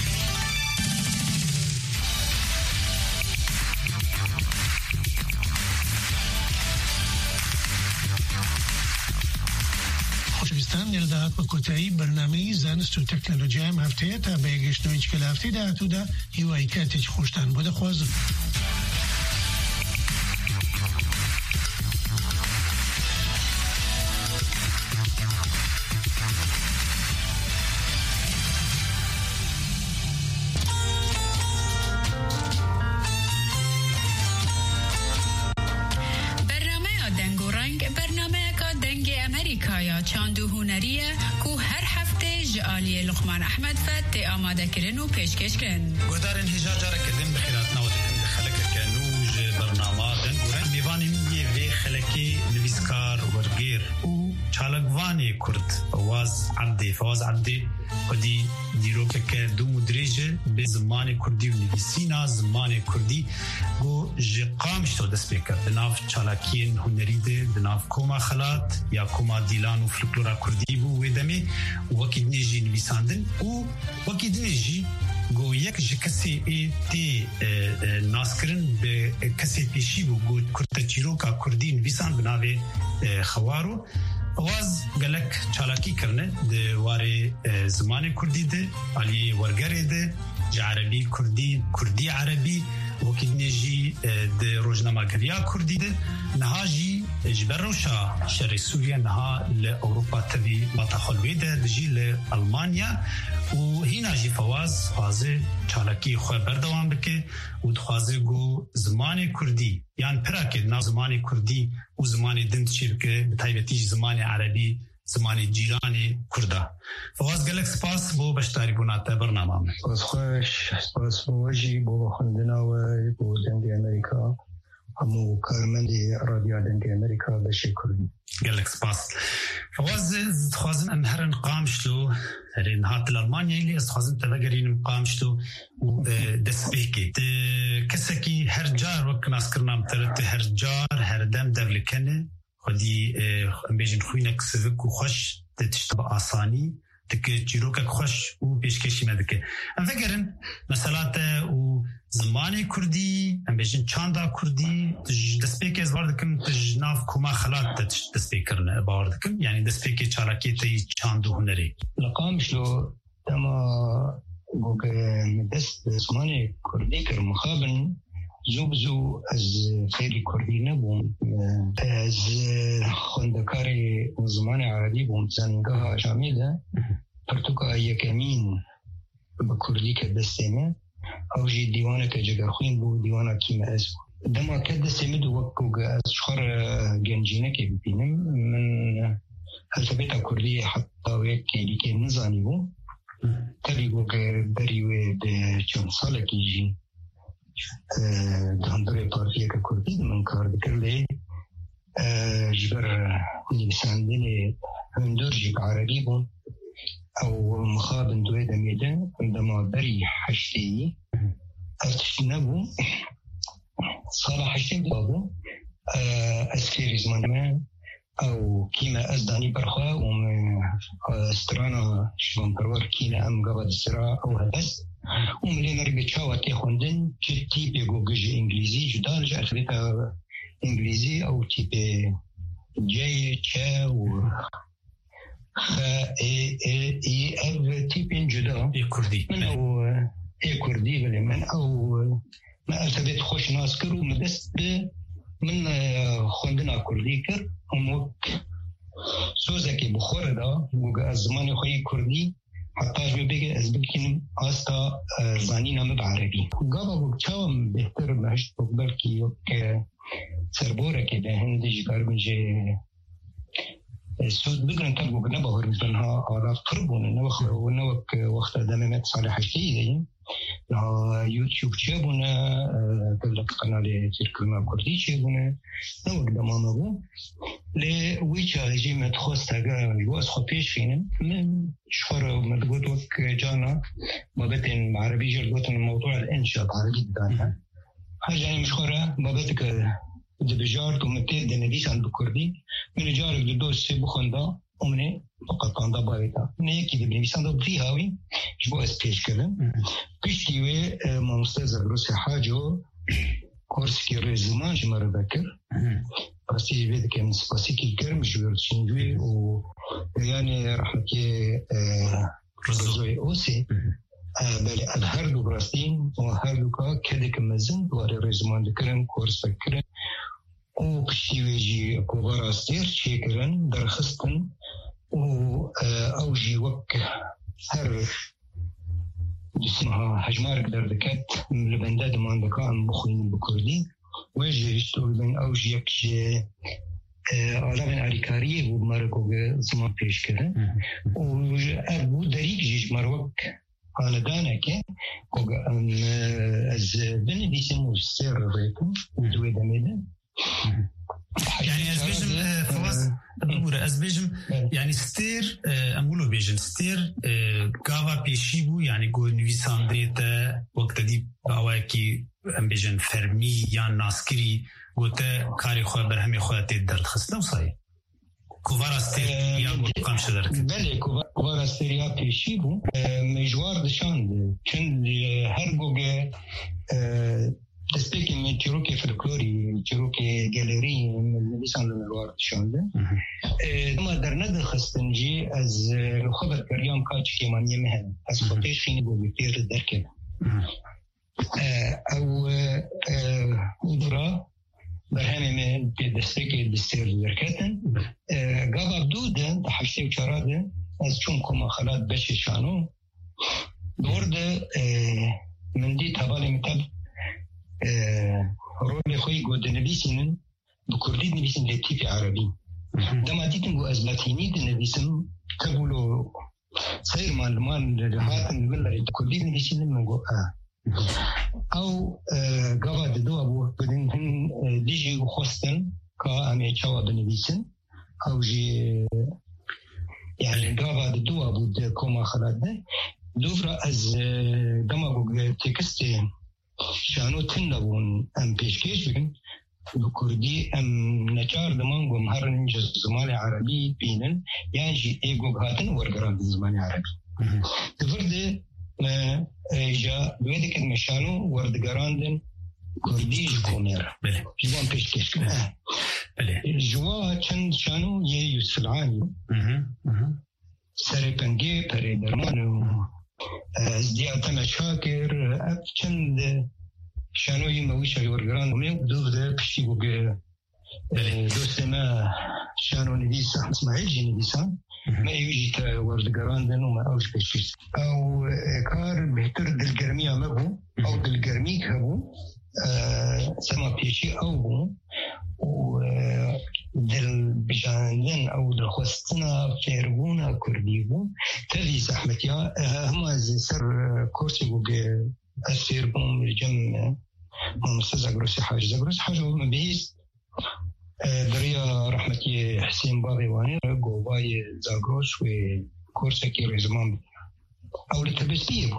خۆشەویستان لێرەداهات بە کۆتایی بەرنامەی زانست و تەکنۆلۆژیام هەفتەیە تا بە یەکگەشتنەوەی کە لە هەفتەی داهاتوودا هیوای کاتێکی خۆشتان بۆ دەخوازم. چاند و هنریه کو هر هفته جعالی لقمان احمد فت آماده کردن و پیشکش کردن. گودارن هزار جاره کردن بخیرات نوادکن دخلک کنوج برنامه دن گورن میوانیم یه وی خلکی نویسکار ورگیر او چالکوانی کرد فواز عبدی فواز عبدی خودی دیروکه که دو مدرجه به زمان کردی و نویسینا زمان کردی گو جقامش تو دست بکرد دناف چالاکین هنری ده دناف کوما خلات یا کوما دیلان و فلکلورا کردی بو ویدمی وکی دنیجی نویساندن و وکی دنیجی گو یک جه کسی ای تی ناسکرن به کسی پیشی بو گو کرد چیروکا کردی نویسان بناوی خوارو آواز گلک چالاکی کرنه ده واره زمان کردی ده علی ورگره ده عربی کردی کردی عربی وکی نجی ده روزنامه‌گریا کردی ده نها جی جبر روشا شرق سوریا نها لأوروپا تبی باتخلوی ده دجی لألمانیا و هینا جی فواز خوازه چالاکی خواه بردوان بکه و دخوازه گو زمان کردی یعنی پراکه نا زمان کردی و زمان دند چی بکه بطایبتیج زمان عربی زمان جیرانی کرده فواز گلک سپاس بو بشتاری بوناته برنامه همه سپاس خوش سپاس بو وجی بو خندنا و بو دنگی امریکا همو کارمندی رادیو دنگی امریکا بشی کردی گلک سپاس فواز خوازم ام هرن قامشلو هرین هات الالمانیا ایلی از خوازم تبگرین قامشلو و دست بیکی کسکی هر جار وقت ناسکرنام ترد هر جار هر دم دولکنه خودی بیشتر خوینک سوک و خوش تشتب آسانی تک چیروک خوش و پیشکشی مدکه. ام فکرن مثلا تا و زمانی کردی ام بیشتر چاندا کردی دستپیک از واردکم تجناف کما خلات تش دستپیکرنه باردکم یعنی دستپیک چالاکی تی چاندو هنری. لقامشلو تما گوگه دست زمانی کردی کر مخابن زوبزو از خیلی کردی نبوم از خوندکاری زمان عربی بوم زنگاه شامیده پرتوکا یکمین به کردی که دستیمه او جی دیوانه که جگرخوین بود دیوانه کیم از دما که دستیمه دو وقت از شخار گنجینه که ببینم من الفابیتا کردی حتی ویک که که نزانی بود تبی گو که بریوه به چند ساله که جی دهندره پارتیه که کردی من کار بکرده جبر نویساندن هندور جیب عربی بون او مخابن دوی دمیده عندما بری حشتی ارتش نبو سال حشتی بابو اسکری زمان من او کیما ازدانی برخواه و استرانا شبان پرور کینا ام قبض سرا او هدست و ملينا ربي تشاوتي خوندن كتي بيجو جي انجليزي جدا رجع خليتها انجليزي او تيبي جاي تشا و خ اي اي اي اف تيبين جدا اي كردي من او اي كردي بلي من او ما التبيت خوش ناس كرو مدست من خوندنا كردي كر هموك سوزكي بخور دا وقا الزمان خوي كردي حتی جو بگه از بکنیم آستا زانی نامه بعربی گابا بکچاوم بهتر بهشت بکبر که یک سربوره که به هنده جگر بجه سود بگرن تر بگه نباور بزنها آراف تربونه نوک وقت دممت سال حشتی دیم یوتیوب چه بونه دلک قنال ترکلما کردی چه بونه نوک دمامه بو لی ویچا رژیمت خواست اگر یواز خوا پیش خینم من شخور مدگوت وک جانا بابتن عربی جرگوتن موضوع الانشاء عربی دانا هر جایی مشخوره بابت که دبجار تو متید دنویسان بکردی من جارک دو دوست بخونده امنه فقط آندا بايدا نيكي دي بنيسان دو بي هاوي جبو اس بيش كلم كشتي وي مستاذ روسي حاجو كورسكي ريزمان جمر بكر بس يبيد كان سباسيكي كرم جوير تشنجوي و يعني راح نكي رزوي اوسي بل الهر دو براستين وهر دو كا كدك مزن دواري ريزمان دكرن كورس بكرن و كشتي ويجي كوغارا ستير شيكرن درخستن و اوجي وك هر اسمها هجمارك دردكات من البنداد ما عندك عن بخوين بكردي ويجي يشتغل بين اوجي يكشي علاوه علیکاری و مرکو زمان پیش کرده و اربو دریک جیش مروک خاندانه که از بنویسیم و سر ریکم و دوی دمیده يعني از بيجم فواز بورا از بيجم يعني ستير امولو بيجن ستير قاوا بيشيبو يعني جو نويساندريتا وقت دي باواكي ام بيجن فرمي یا ناسكري گوته کاری خو برهمی خودت درد خسته وصای کووارا ستیر یا گو قام شدرت بله کووارا ستیر یا پیشیبو مجوار دشاند چند هر گوگه دستکی من چروکی فلکلوری چروکی گالری من نویسان لنوار دشانده اما در ند خستنجی از خبر کریام کاچ کیمانی مهم از خودش خینی گوگه پیر درکه او ادرا برهمه من دستکی دستیر درکتن قابل دوده حشتی و چراده از چون کما خلات بشی شانو دورده من دی تبالی متب رول خوی گود نویسینن بکردی نویسین لطیف عربی دما دیتن گو از لاتینی دی نویسم تبولو سیر معلومان لحاتن بلر کردی نویسینن من گو آه او قواد دو ابو بدن هن دیجی و خواستن که امی چاوا بنویسن او جی يعني قواد دو ابو ده کما خلاده دوفرا از دما گو تکستی شانو تنبون ام پیشکش بکن بکردی ام نچار دمان گو مهرن جز زمان عربی بینن یعنی جی ایگو هاتن ورگران زمان عربی تفرده ما جا بوده که مشانو وردگراندن کردیش کونیر جوان پیشکش کنه جوا چند شانو یه یوسف العانی سر پنگی پره درمانو ازدیاتنا شاکر اب چند شانو یه مویشه ورگران ومه دو ده پشتی بوگه دوست ما شانو نویسا اسماعیل جی نویسا ما يجي وردقران دنو ما أوش بشيس أو كار بهتر دلقرمي عمبو أو دلقرمي كهبو أه سما بيشي أو بو و دل بجاندن أو دل خستنا فيربونا كرديبو تذي زحمتيا هما زي سر كورسي بوغي أسيربون بالجم ممستر زاقروسي حاج زاقروسي حاج وما بيس دريا رحمتي حسين باغيواني قوباي زاغروس و كورسكي رزمان او لتبستيه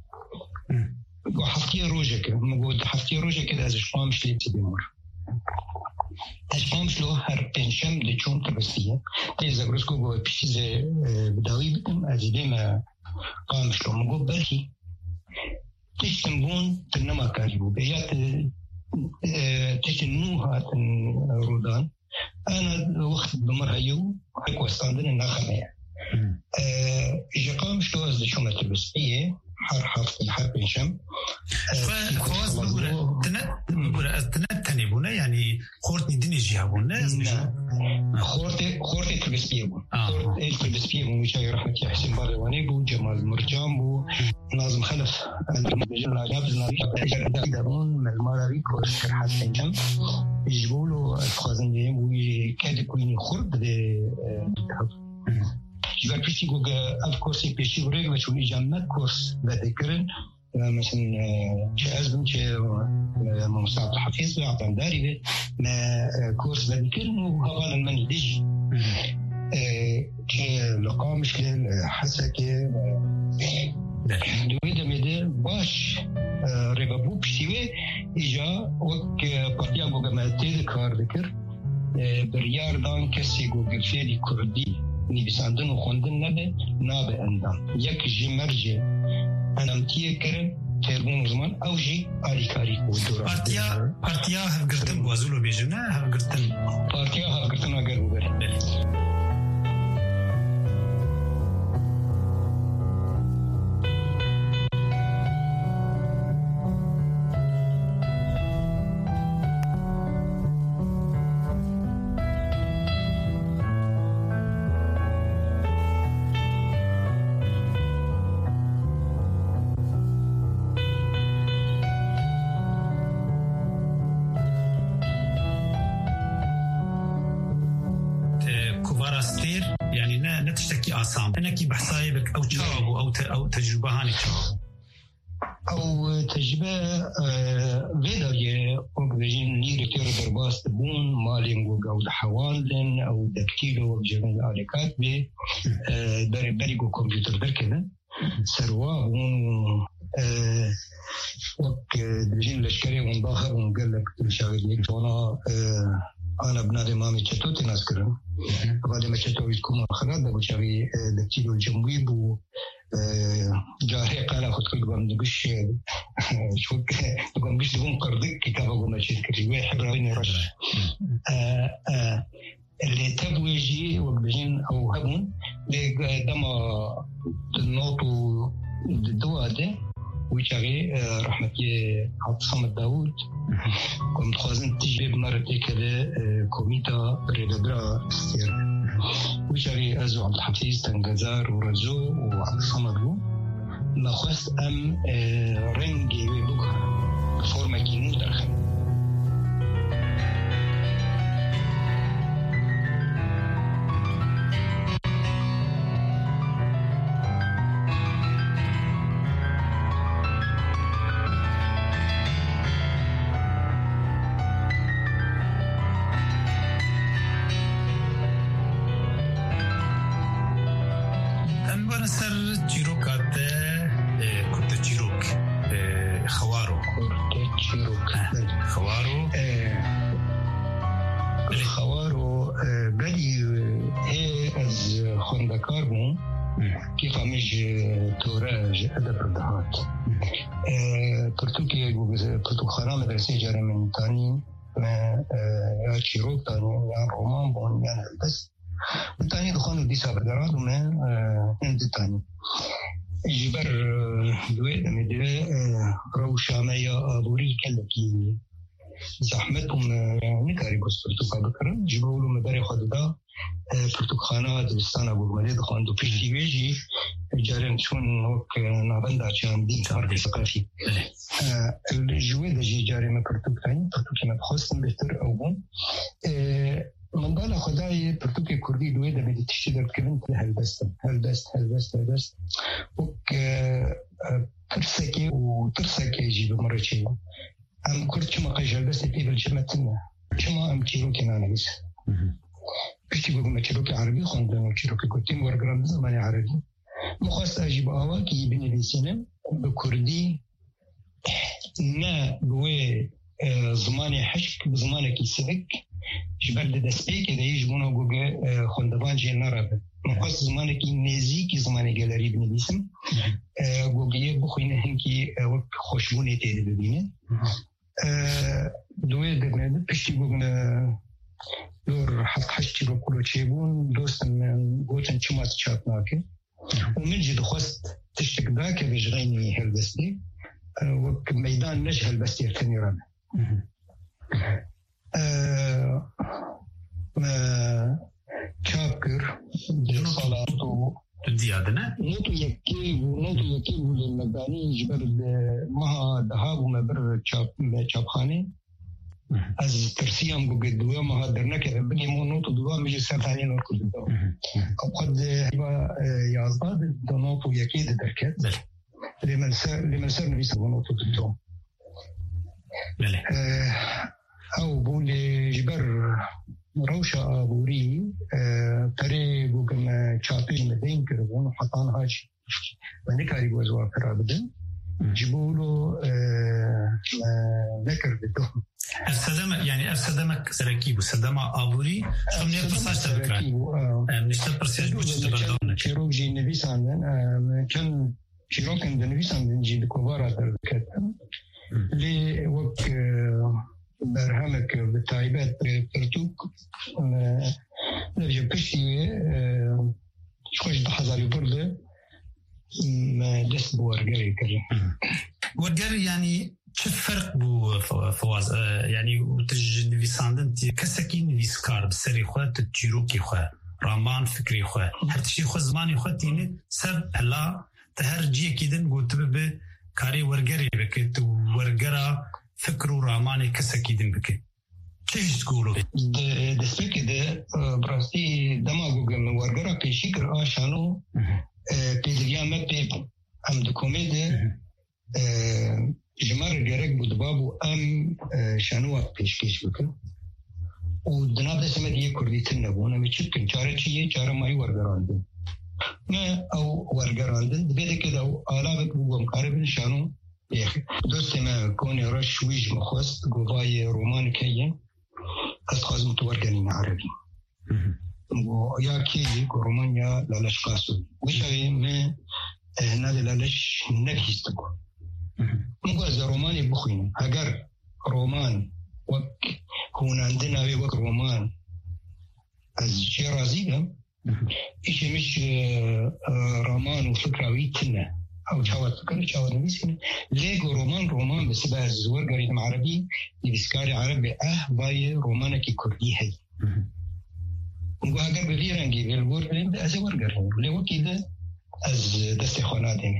وحفتي روجك مقود حفتي روجك از اشقامش لي تبيمر اشقامش له هر بنشم لچون تبستيه تي زاغروس قوباي بشيز بداوي بكم ازيدي ما قامش له مقود بلكي تشتنبون تنما كاريبو بيات تشنوها رودان أنا وقت بمرهيو هيك وستاندن الناخمية إجاقام شو أزد شو متلبسية حر حرف حرف إنشام فواز بقولة تنت بقولة تنت تنبونا يعني خورتني دني جيابونا خورتي خورتي تلبسية بو خورتي تلبسية بو مشاي رحمتي حسين باغيواني بو جمال مرجان بو ناظم خلف المجلة جابزنا دارون من المالاري كورس كرحات إنشام يجبولو الخوازن ديهم وكاد كويني خورد دي جبال بيشي قوغا اف كورسي بيشي غريق بشون إجامات كورس بذكرن مثلا جهاز بنشي ممساعد الحفيظ بيعطان داري ما كورس بذكرن وهوالا مني ديش لقاء مشكلة حسكة دويدا ميدي باش ربابو بشيوه إجا وك بطيا قوغا ما تيد كار ذكر بريار دان كسي قوغا فيدي كردي نویساندن و خوندن نبه نابه اندام یک جی مرجع انامتیه کرن تربون زمان او جی آلیکاری بود دورا پارتیا پارتیا هفگرتن بوازولو بیجن نه هفگرتن پارتیا هفگرتن اگر ببره أنا كي بحسايبك أو تجاوب أو أو تجربة هاني تجاوب او تجربه فيداي وبجين نير كير درباس تبون مالين وقاود حواندن او دكتيلو جميل عليكات بي بري بريقو كمبيوتر دركنا سروا ون وك بجين لشكري ونظاهر ونقال لك تلشاغل ليك وانا انا بنادي مامي تشتوتي ناس كرم بعد ما تشتوتي تكون خراد ابو شاغي دكتيلو الجموي بو جاري قال خد كل قام نقش شو قام نقش لهم قردك كتابه قام تشتكي وين حبرين رش اللي تبغي يجي وبجين او هبون لدما النوتو الدواده ويشاغي رحمتي عبد الصمد داوود كنت خوازن تجيب مرتي كذا كوميتا ريدبرا استير ويشاغي ازو عبد الحفيظ تنجزار ورزو وعبد الصمد ما خواست ام رنجي ويبوكها فورما كينو درخل زحمتهم نكاري بس برتقال بكرة جبوا له مداري خددا برتقالنا دبستان أبو مليد خاندو فيش تيجي جارين شون وك نابندا كان دين كارد ثقافي الجواد جي جاري من برتقالين برتقالنا بخصم بهتر أوبون من بالا خداي برتقال كردي دويدا بدي تشتغل كمان هالبست هالبست هالبست هالبست وك ترسكي وترسكي جي بمرتين أم كرت شما قيجل بس في بالجمع تنا شما أم تيروكي أنا بس بيجي بقول ما تيروكي عربي خندنا وتيروكي كتيم ورقرام زمان عربي مخاص أجيب أوا كي يبني بيسينم بكردي نا بوي زماني حشك بزمانه كي سبك جبل دسبي كده يجبونه جوجا خندبان جينا رب مخاص زمانه كي نزي كي زمانه جالري بني بيسم جوجا بخوينه هنكي وقت خوشبوني تيجي ببينه دوی دنیا پشتی بودن دور حق حشتی رو کلو چیبون دوستم من گوتن چمات چات ناکه و من جد خواست تشتک دا که بجغینی هلبستی و میدان نش هلبستی ارتنی رانه ما چاکر دی صلاتو زيادة نوتو يكي ونوتو يكي وللمداني جبر مها دهاب ومبر شاب شاب خاني از ترسيام بوجد دوام مها درنا كده بني مو نوتو دوام مجي سرطاني نوتو دوام أو قد هبا يازداد نوتو يكي دركت لمن سر لمن سر نبي سبوا نوتو دوام أو بولي جبر روشة أبوري ترى بوجم شاطئ مدين كربون حطان هاج ونكاري بوزوا كرابدن جبولو ذكر بدهم السدمة يعني السدمة سركيب والسدمة أبوري شو من يبصاش تذكر من يشتبرسيج وتشتبردون كيروك جي نبيس عندن كان كيروك عند نبيس عندن جي بكوارا تذكرت لي وقت برهمك بالتعيبات برتوك نبجي بشتي شوش بحضاري برده ما دست بورقري كريم ورقري يعني شو الفرق بو فواز يعني وتج نفيساندن كسكين نفيسكار بسري خواه تتجيروكي خواه رامان فكري خواه حتى شي خو زماني خواه تيني سب هلا تهرجي كيدن قلت ببه كاري ورقري بكت ورقرا فكروا راماني كسكيدن بكي چیش تقولوا دسته كده براستي دماغو من ورقرا كيشكر آشانو بيدريا ما بيب هم دكوميده جمار جرق بدبابو أم شانوا پیشکش بکن و دناب دسمت یه کردی تن نبونه میچکن چاره چیه چاره مایی ورگراندن ما او ورگراندن بیده که دو آلابک بگم قربن شانو بیخی دوست ما کونی را شویج مخواست گوهای رومان که از خواست متورگنین عربی و یا کی رومان یا لالش قاسو وشوی ما نادي لالش نكيستكو مو از روماني بخوين اگر رومان وك هون عندنا وك رومان از شيرازي ايش مش رومان وفكراويتنا او شاوت فكر شاوت نبيسين ليغو رومان رومان بس بقى الزوار قريب عربي يبسكاري عربي اه باي رومانك كردي هي نقول اگر بغيرنجي بالورد ازور قريب لو كده از دست خانادمه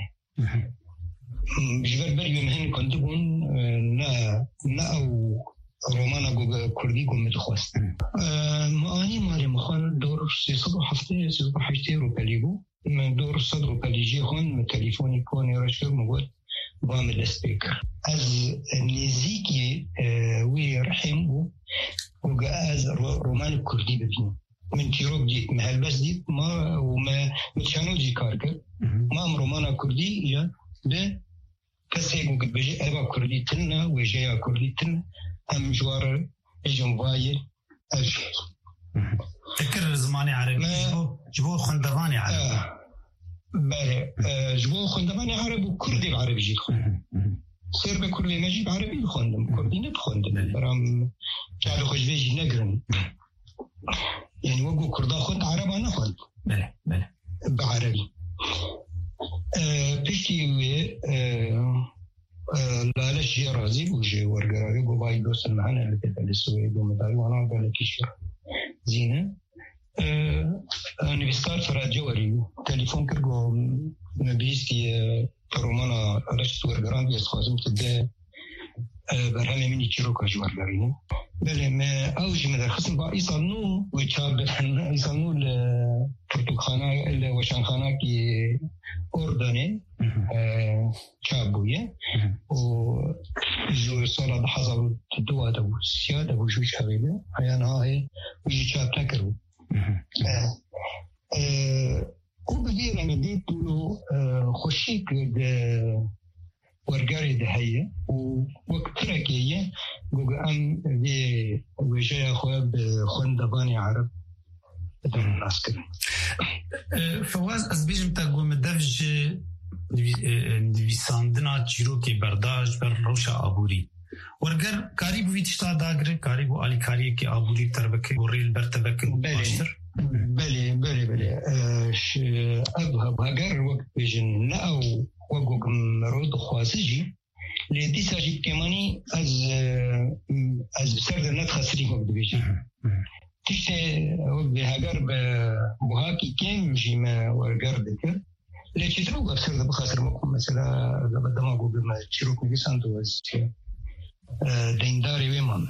بجبر بريو مهن كنتبون نا نا او رومانا جو كردي جو متخواست معاني مالي مخال دور سيصد وحفته سيصد وحشته روباليبو من دور صد روباليجي هون تليفوني كوني رشكر مقول بعمل سبيكر از نزيكي وي رحم وجا از رومان كردي ببين من تيروب جيت محل بس ديت ما وما متشانو جي كاركر ما ام رومانا كردي يا ده كسي ممكن بيجي ابا كردي تنا وجايا كردي تنا ام جوار جنواي اجي تذكر زماني عربي جبو جبو خندواني عربي آه. بله آه. جبو خندواني عربي وكردي العربي جيت خندم سير بكردي نجيب عربي بخندم كردي نبخندم برام جعلو خجبيجي نقرن يعني وقو كردا خد عربا نخد بله بله بعربي بيشتي وي لا لا شيء رازي وجي ورقراوي وباي دوس معنا اللي تبع السويد ومداري وانا قال لك شيء زينه انا بيستار فراد جواري تليفون كرجو نبيستي رومانا رشت ورقراوي اسخازم تبدا برهمه مني تشروكا جوار دارين بله ما اوج من الخصم با يصنوا ويتشاب يصنوا البرتقانه الا وشانخانه كي اردني شابويه و جو صلاه حضر الدواء ده السياده وجو شغيله ايانا هاي ويجي شاب تكرو وبدير انا ديت له خشيك ورقاري دهية ووقت تركية قوة أم دي وجاية خواب خندباني عرب بدون العسكر فواز از بیشم تا گوم دفج نویساندنا چیروکی برداشت بر روش آبوری ورگر کاری بوی تشتا داگر کاری بو آلی کاری که آبوری تربکه و ریل برتبکه باشتر بله بله بله ابها بهاگر وقت بیشن ناو وقوق مرود خواسجي لدي ساجي كماني از از بسرد نتخسري وقت بيجي تشتي بهاجر بوهاكي كم جيما ورقر ذكر ليش تروق بسرد بخسر مكم مثلا لبدا ما قوق ما تشروك بيساندو از دينداري ويمان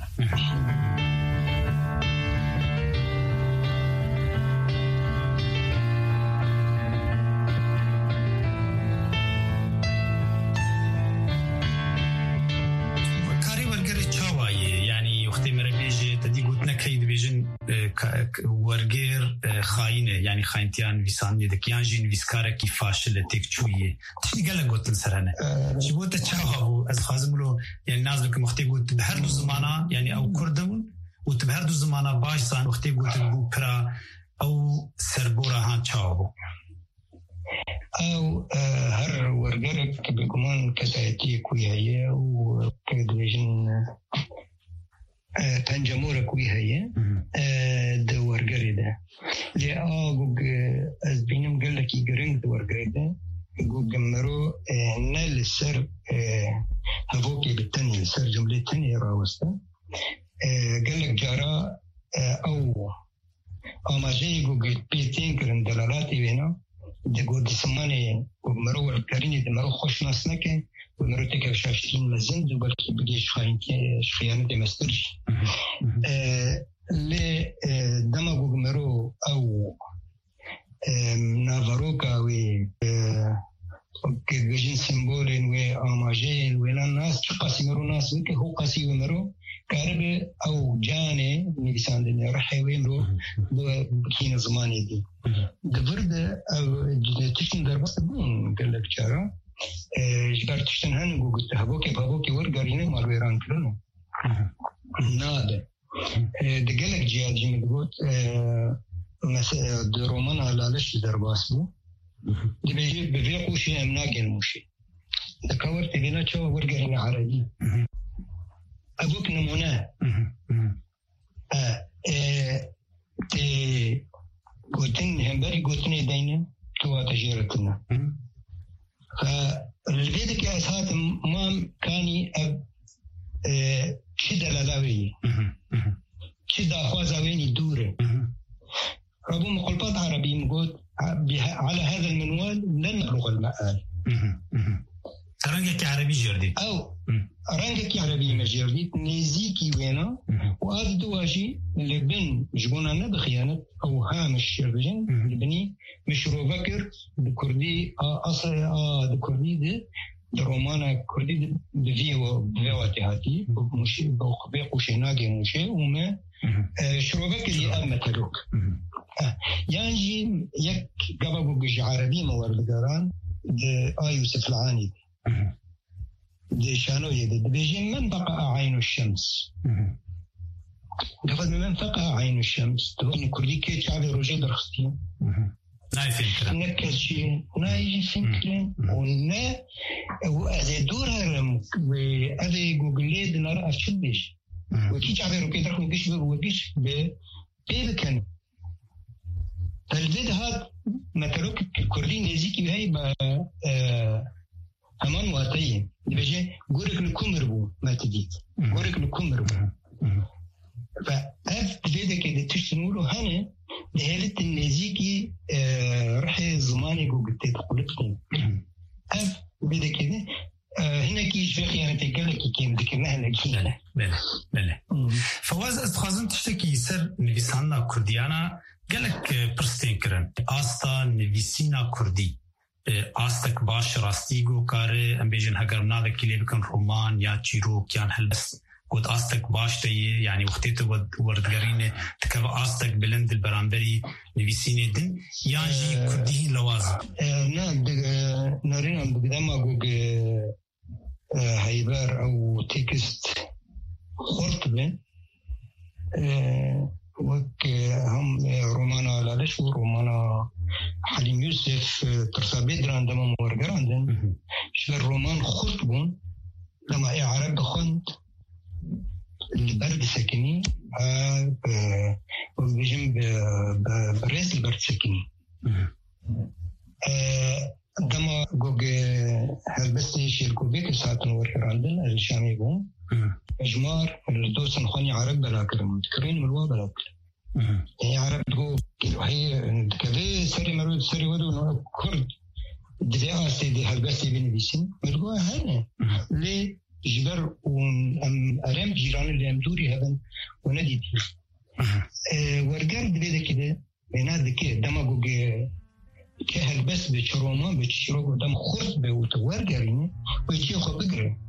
ورقير خاينه يعني خاينتيان فيسان يدك يانجين فيسكاركي فاشل تكچويه تشني قال قلت لسرنا شبوت تشاو از خازملو يعني نازلك مختي قلت بهر دو زمانه يعني او كردون وتبهر دو زمانه باش سان مختي قلت بو برا او سربورا هان تشاو او هر ورقرك بكمان كسايتي كويايه وكدويجن تنجمورة كوي هي دور قريدة لأ قوق أزبينم قال لك يقرنك دور قريدة قوق جمرو نال السر هفوكي بالتاني السر جملة تانية راوستا قال لك جارا أو أما جاي قوق بيتين كرن دلالاتي بينا دي قوق سماني قوق مرو والكاريني دي مرو خوش ناسنكي ومرتك شاشتين مزند وبلكي بقي شخيانة مسترش لي دماغو مرو أو نافاروكا و كجين سيمبولين و ماجي وين الناس قاسي مرو ناس بك هو قاسي ومرو كارب او جاني نيسان دنيا راح يمرو بكين زماني دي دبرد او تشن دربت بون قال لك جرا جبر تشن هن قلت هبوكي بابوكي ورغارينه مالويران كلنو ناده دقلك جياد جيم بقول مثلا درومان على ليش درباسبو دبيجي بفيقو شيء امناقين موشي دكاور تبينا شو ورغارينه عربي أبوك نمونة آه تي قوتين همبري قوتني دينا كوا تجيرتنا فالبيدك يا أسهات مام كاني أب شدة للاوي شدة خوازاويني دورة ربو مقلبات عربي مقول على هذا المنوال لن نبلغ المآل رنگك عربي جردي أو رنگك عربي مجردي نزيكي وينا وهذا دواشي لبن جبونا نبخيانة أو هامش شربجن لبني مشروع فكر بكردي أصل بكردي ده درومانا كردي بفيو بفيواتي هاتي مشي بقوش ناقي مشي وما شروع فكر يأمة تلوك يعني يك قبل بقش عربي موارد قران ده آ يوسف العاني دي شانو يدي بيجي منطقة عين الشمس دفض من منطقة عين الشمس تقول كردي كي تعبي روجي درختين ناي فكرة نكز شيء ناي فكرة ونا وأذي دور هرم وأذي جوجلي دنار أشدش وكي تعبي روجي درخ وقش وقش بيبكن فالزيد هاد متروك كردي نزيكي بهاي ب همان واتين بيجي غورك الكمر بو ما تديت غورك الكمر بو فاف بيدا كده تشنولو هنا لهالة النزيكي رح زماني جو قلت تقولتني اف بيدا كده هنا كي شفاقي انا تقلك كيم ذكرناها لكينا بله بله فواز استخازن تشتكي يسر نفسانا كرديانا قالك برستين كرن آستا نفسينا كردي آستك باش راستيگو کاره ام بیجن هگر ناده کلی بکن رومان یا چیروک یا هلبس قد آستك باش تيه يعني وقتيته وردقرينه تكب آستك بلند البرامبري نبيسينه دن يانجي كرديه لوازم نا نارين عم بقدام أقوك هايبار أو تكست خرطبة وك هم رومانا لالش ورومانا حليم يوسف ترسابيدر عندما مورجر عندن شغل رومان خطبون لما اي عرب خند البرد سكني وبيجم بريس البرد سكني عندما جوج هالبستي شيلكو بيك ساعة مورجر عندن الشامي بون إجمار الدوسن خاني عرب بلا كلام تكرين ملوا بلا كلام يعني عرب جو هي كذا سري مرود سري ودو كرد دفاع سيدي هالبستي بين بيسين ملوا هنا ليه جبر وأم أرام جيران اللي أمدوري هذا ونديت ورجال بلده كده بيناد كده دما جو كهل بس بشروما بشرو دم خرط بوتورجرين ويجي خو بقرة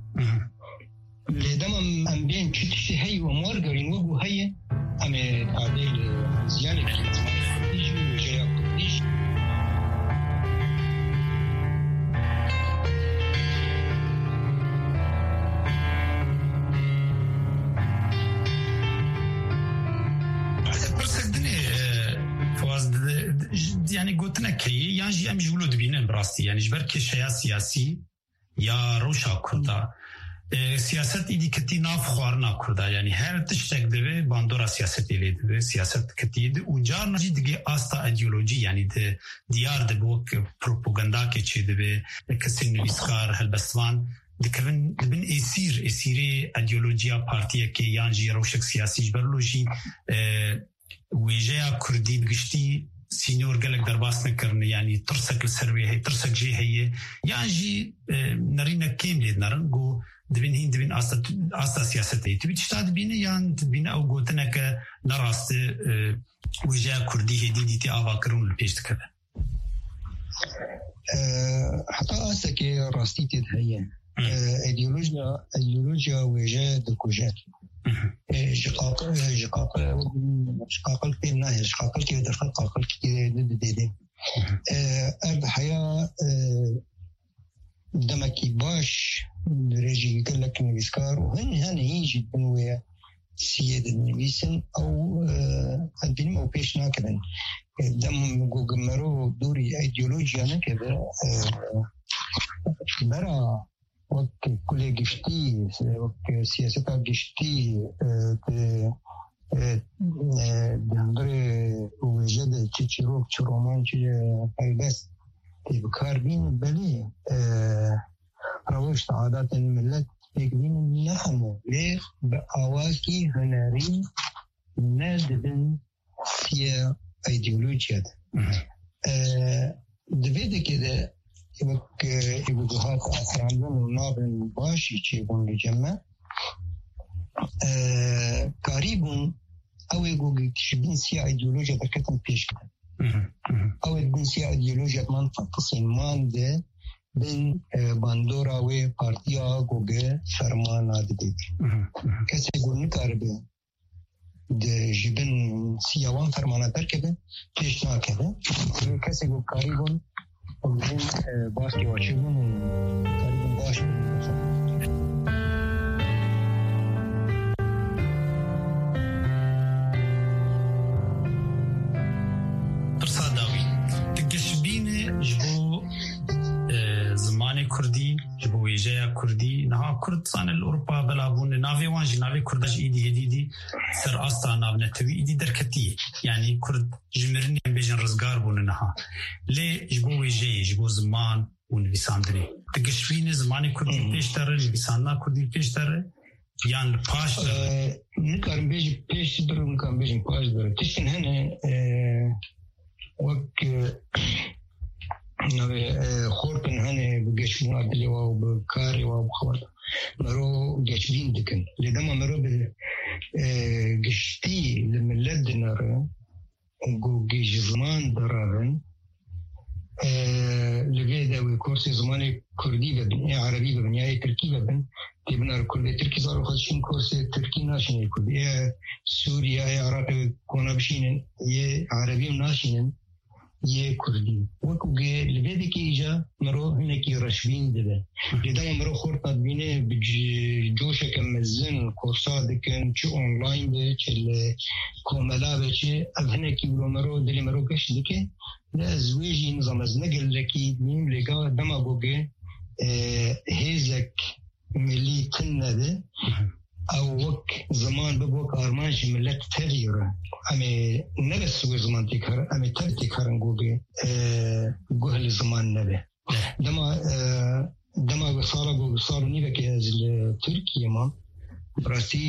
لدم أم بين كتشي هاي ومورجرين وجو هاي أم تعديل زيانة كده يجوا جاي قديش يعني قلتنا كي يعني أمش ولود بينا براستي يعني جبر كشيء سياسي يا روشا كردا سياسات إيدي كتي ناف خوارنا كردا يعني هر تشتك دبي باندورا سياسات إلي دبي سياسات كتي دي وجار نجي دقي آستا أيديولوجي يعني دي ديار دبوك بروباغندا كتشي دبي كسين نويسكار هالبستوان دكبن دبن إسير إسيري أيديولوجيا بارتيا كي يانجي روشك سياسي جبرلوجي ويجايا كردي بقشتي سينيور قالك درباس نكرن يعني ترسك السروية هي ترسك جي هي يعني جي نرينا كيم ليد نرنقو دبين هين دبين أستا أستا سياستي تبي تشتاد بينا يعني تبينا أو قوتناك نراست وجاء كردي هدي دي تي آفا كرون البيش كذا حتى أستا كي راستي تدهيا ایدئولوژیا ایدئولوژیا وجه دکوجه شقاق شقاق شقاق في النهي شقاق كي دخل قاق كي دديدي الحياة دمكي باش درجي يقول لك نبيسكار وهن هن يجي بنوية سيد النبيسن أو الدين أو بيش ناكدن دم جوجمرو دوري أيديولوجيا نكذا برا وقت كل جشتي وقت سياسة جشتي دندري وجد تشيروك تشرومان تشي بس تبكار بين بلي روش عادات الملت يقدين نحن ليه بأواكي هناري نادبن سيا ايديولوجيا دفيد كده يبقى يبقى أفرامون ونابن باشي تشيبون لجمع قريبون أو يقول تشبين سيا ايديولوجيا دركتن بيش كده أو يقول سيا ايديولوجيا منطقة تصميمان ده بين باندورا و بارتيا جوجه فرمان عددي كسي يقول نكاربه ده جبن سياوان فرمانه تركبه پیش ناکده کسی يقول قريبون وبين باشي واشيبون قريبون باشي تصاداوي تقشبين جبو زماني كردي جبو ويجايا كردي نها كردستان الأوروبا بلابون نافي وانجي نافي كرداج إيدي هديدي سر أستا نافنتوي إيدي دركتي يعني كرد جمرني بيجن رزقار بون نها لي جبو ويجايا جبو زمان ونبيساندري تقشبين زماني كردي بيشتر نبيسانا كردي بيشتر يعني باش نكارن بيجي بيش در نكارن بيجي باش در تشن هنا وك خورتن هني بجشمون عدلي وبكاري وبخوات مرو جشبين دكن لدما مرو بجشتي لملد نرى وجو جيش زمان درارن لبيدا وكورسي زماني كردي ببن يا عربي ببن يا تركي ببن تبنار كل تركي صاروا خدشين كورسي تركي ناشين كردي يا سوريا يا عراق كونا بشينن يا عربي ناشينن ये कुर्दी वो कुगे लगे कि इजा मरो ने की रश्वीन दे लेदा मरो खौर तदबीने जोश के मزن कोर्सा दकन च ऑनलाइन दे चले कोमला बचे अभने की मरो दिल मरो कश दके لا زويجي نظام زنقل لكي ميم لقا دماغوغي هيزك ملي تنه ده او وك زمان ببوك ارمانش ملت تغيره امي نفس زمان تكر امي تبتكرن جوجي جهل زمان نبه دما دما صار جو صار نيبك از تركيا ما براسي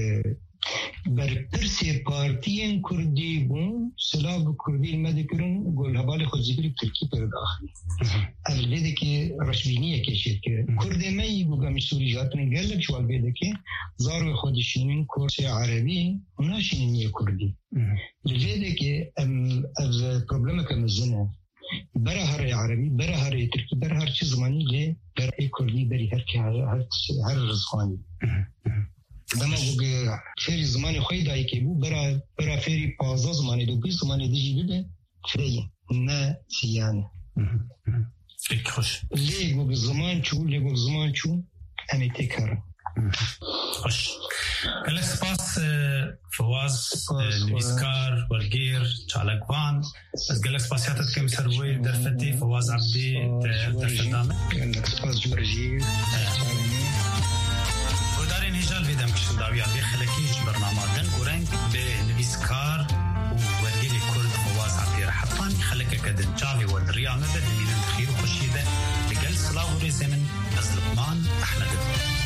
برپرسی پارتیان کردی بون سلاب کردی مدکرن گل حبال خود زیبری ترکی پر داخلی اول بیده که رشبینیه کشید که کرد مایی بگم سوری جاتن گلک شوال بیده که زار خودشینین کورس عربی وناشینین کردی بیده که از پروبلم کم زنه برا هر عربی برا هر ترکی برا هر چیز زمانی لی برا کردی بری هر که هر رزخانی دما بوگه فری زمانی خوی دایی که بو برا برا فری پازا زمانی دو بیس زمانی دیجی بده فری نه سیانه خوش لی بوگه زمان چو لی بوگه زمان چو همی تکره خوش گلک سپاس فواز نویسکار ورگیر چالکوان از گلک سپاسیاتت کم سروی درفتی فواز عبدی درفتامه گلک سپاس جورجی نجال بدم كشن داوية بخلكيش برنامج دن ورنج بنبيسكار وورجلي كرد فواز عبدي رحطان خلك كدن جافي والرياضة من الخير وخشيدة لقل صلاة ورزمن أزلقمان أحمد